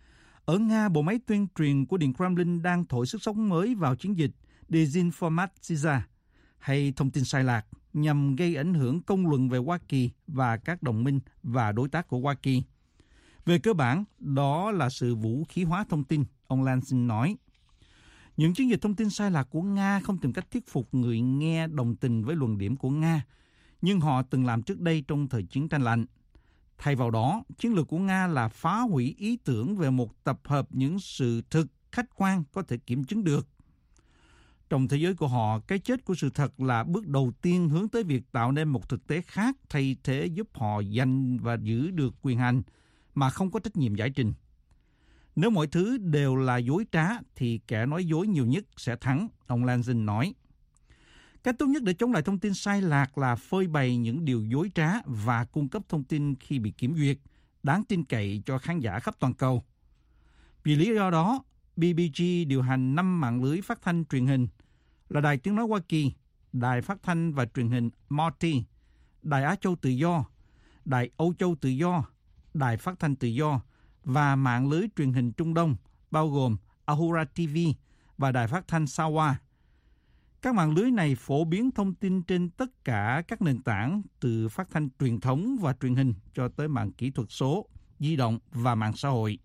Ở Nga, bộ máy tuyên truyền của Điện Kremlin đang thổi sức sống mới vào chiến dịch Dezinformatsiya, hay thông tin sai lạc, nhằm gây ảnh hưởng công luận về Hoa Kỳ và các đồng minh và đối tác của Hoa Kỳ. Về cơ bản, đó là sự vũ khí hóa thông tin, ông Lansing nói. Những chiến dịch thông tin sai lạc của Nga không tìm cách thuyết phục người nghe đồng tình với luận điểm của Nga, nhưng họ từng làm trước đây trong thời chiến tranh lạnh. Thay vào đó, chiến lược của Nga là phá hủy ý tưởng về một tập hợp những sự thực khách quan có thể kiểm chứng được. Trong thế giới của họ, cái chết của sự thật là bước đầu tiên hướng tới việc tạo nên một thực tế khác thay thế giúp họ giành và giữ được quyền hành mà không có trách nhiệm giải trình. Nếu mọi thứ đều là dối trá thì kẻ nói dối nhiều nhất sẽ thắng, ông Lansing nói. Cách tốt nhất để chống lại thông tin sai lạc là phơi bày những điều dối trá và cung cấp thông tin khi bị kiểm duyệt, đáng tin cậy cho khán giả khắp toàn cầu. Vì lý do đó, B B G điều hành năm mạng lưới phát thanh truyền hình là Đài Tiếng Nói Hoa Kỳ, Đài Phát thanh và Truyền hình Marty, Đài Á Châu Tự Do, Đài Âu Châu Tự Do, Đài Phát thanh Tự Do và mạng lưới truyền hình Trung Đông, bao gồm Ahura ti vi và Đài Phát thanh Sawa. Các mạng lưới này phổ biến thông tin trên tất cả các nền tảng, từ phát thanh truyền thống và truyền hình cho tới mạng kỹ thuật số, di động và mạng xã hội.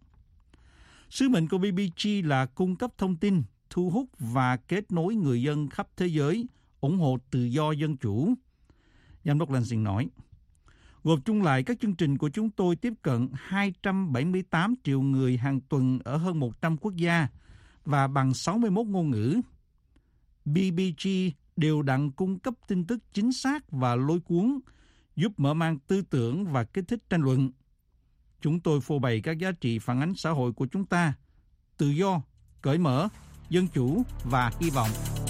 Sứ mệnh của B B G là cung cấp thông tin, thu hút và kết nối người dân khắp thế giới, ủng hộ tự do dân chủ. Giám đốc Lansing nói. Gộp chung lại, các chương trình của chúng tôi tiếp cận hai trăm bảy mươi tám triệu người hàng tuần ở hơn một trăm quốc gia và bằng sáu mươi mốt ngôn ngữ. bê bê giê đều đặn cung cấp tin tức chính xác và lôi cuốn, giúp mở mang tư tưởng và kích thích tranh luận. Chúng tôi phô bày các giá trị phản ánh xã hội của chúng ta, tự do, cởi mở, dân chủ và hy vọng.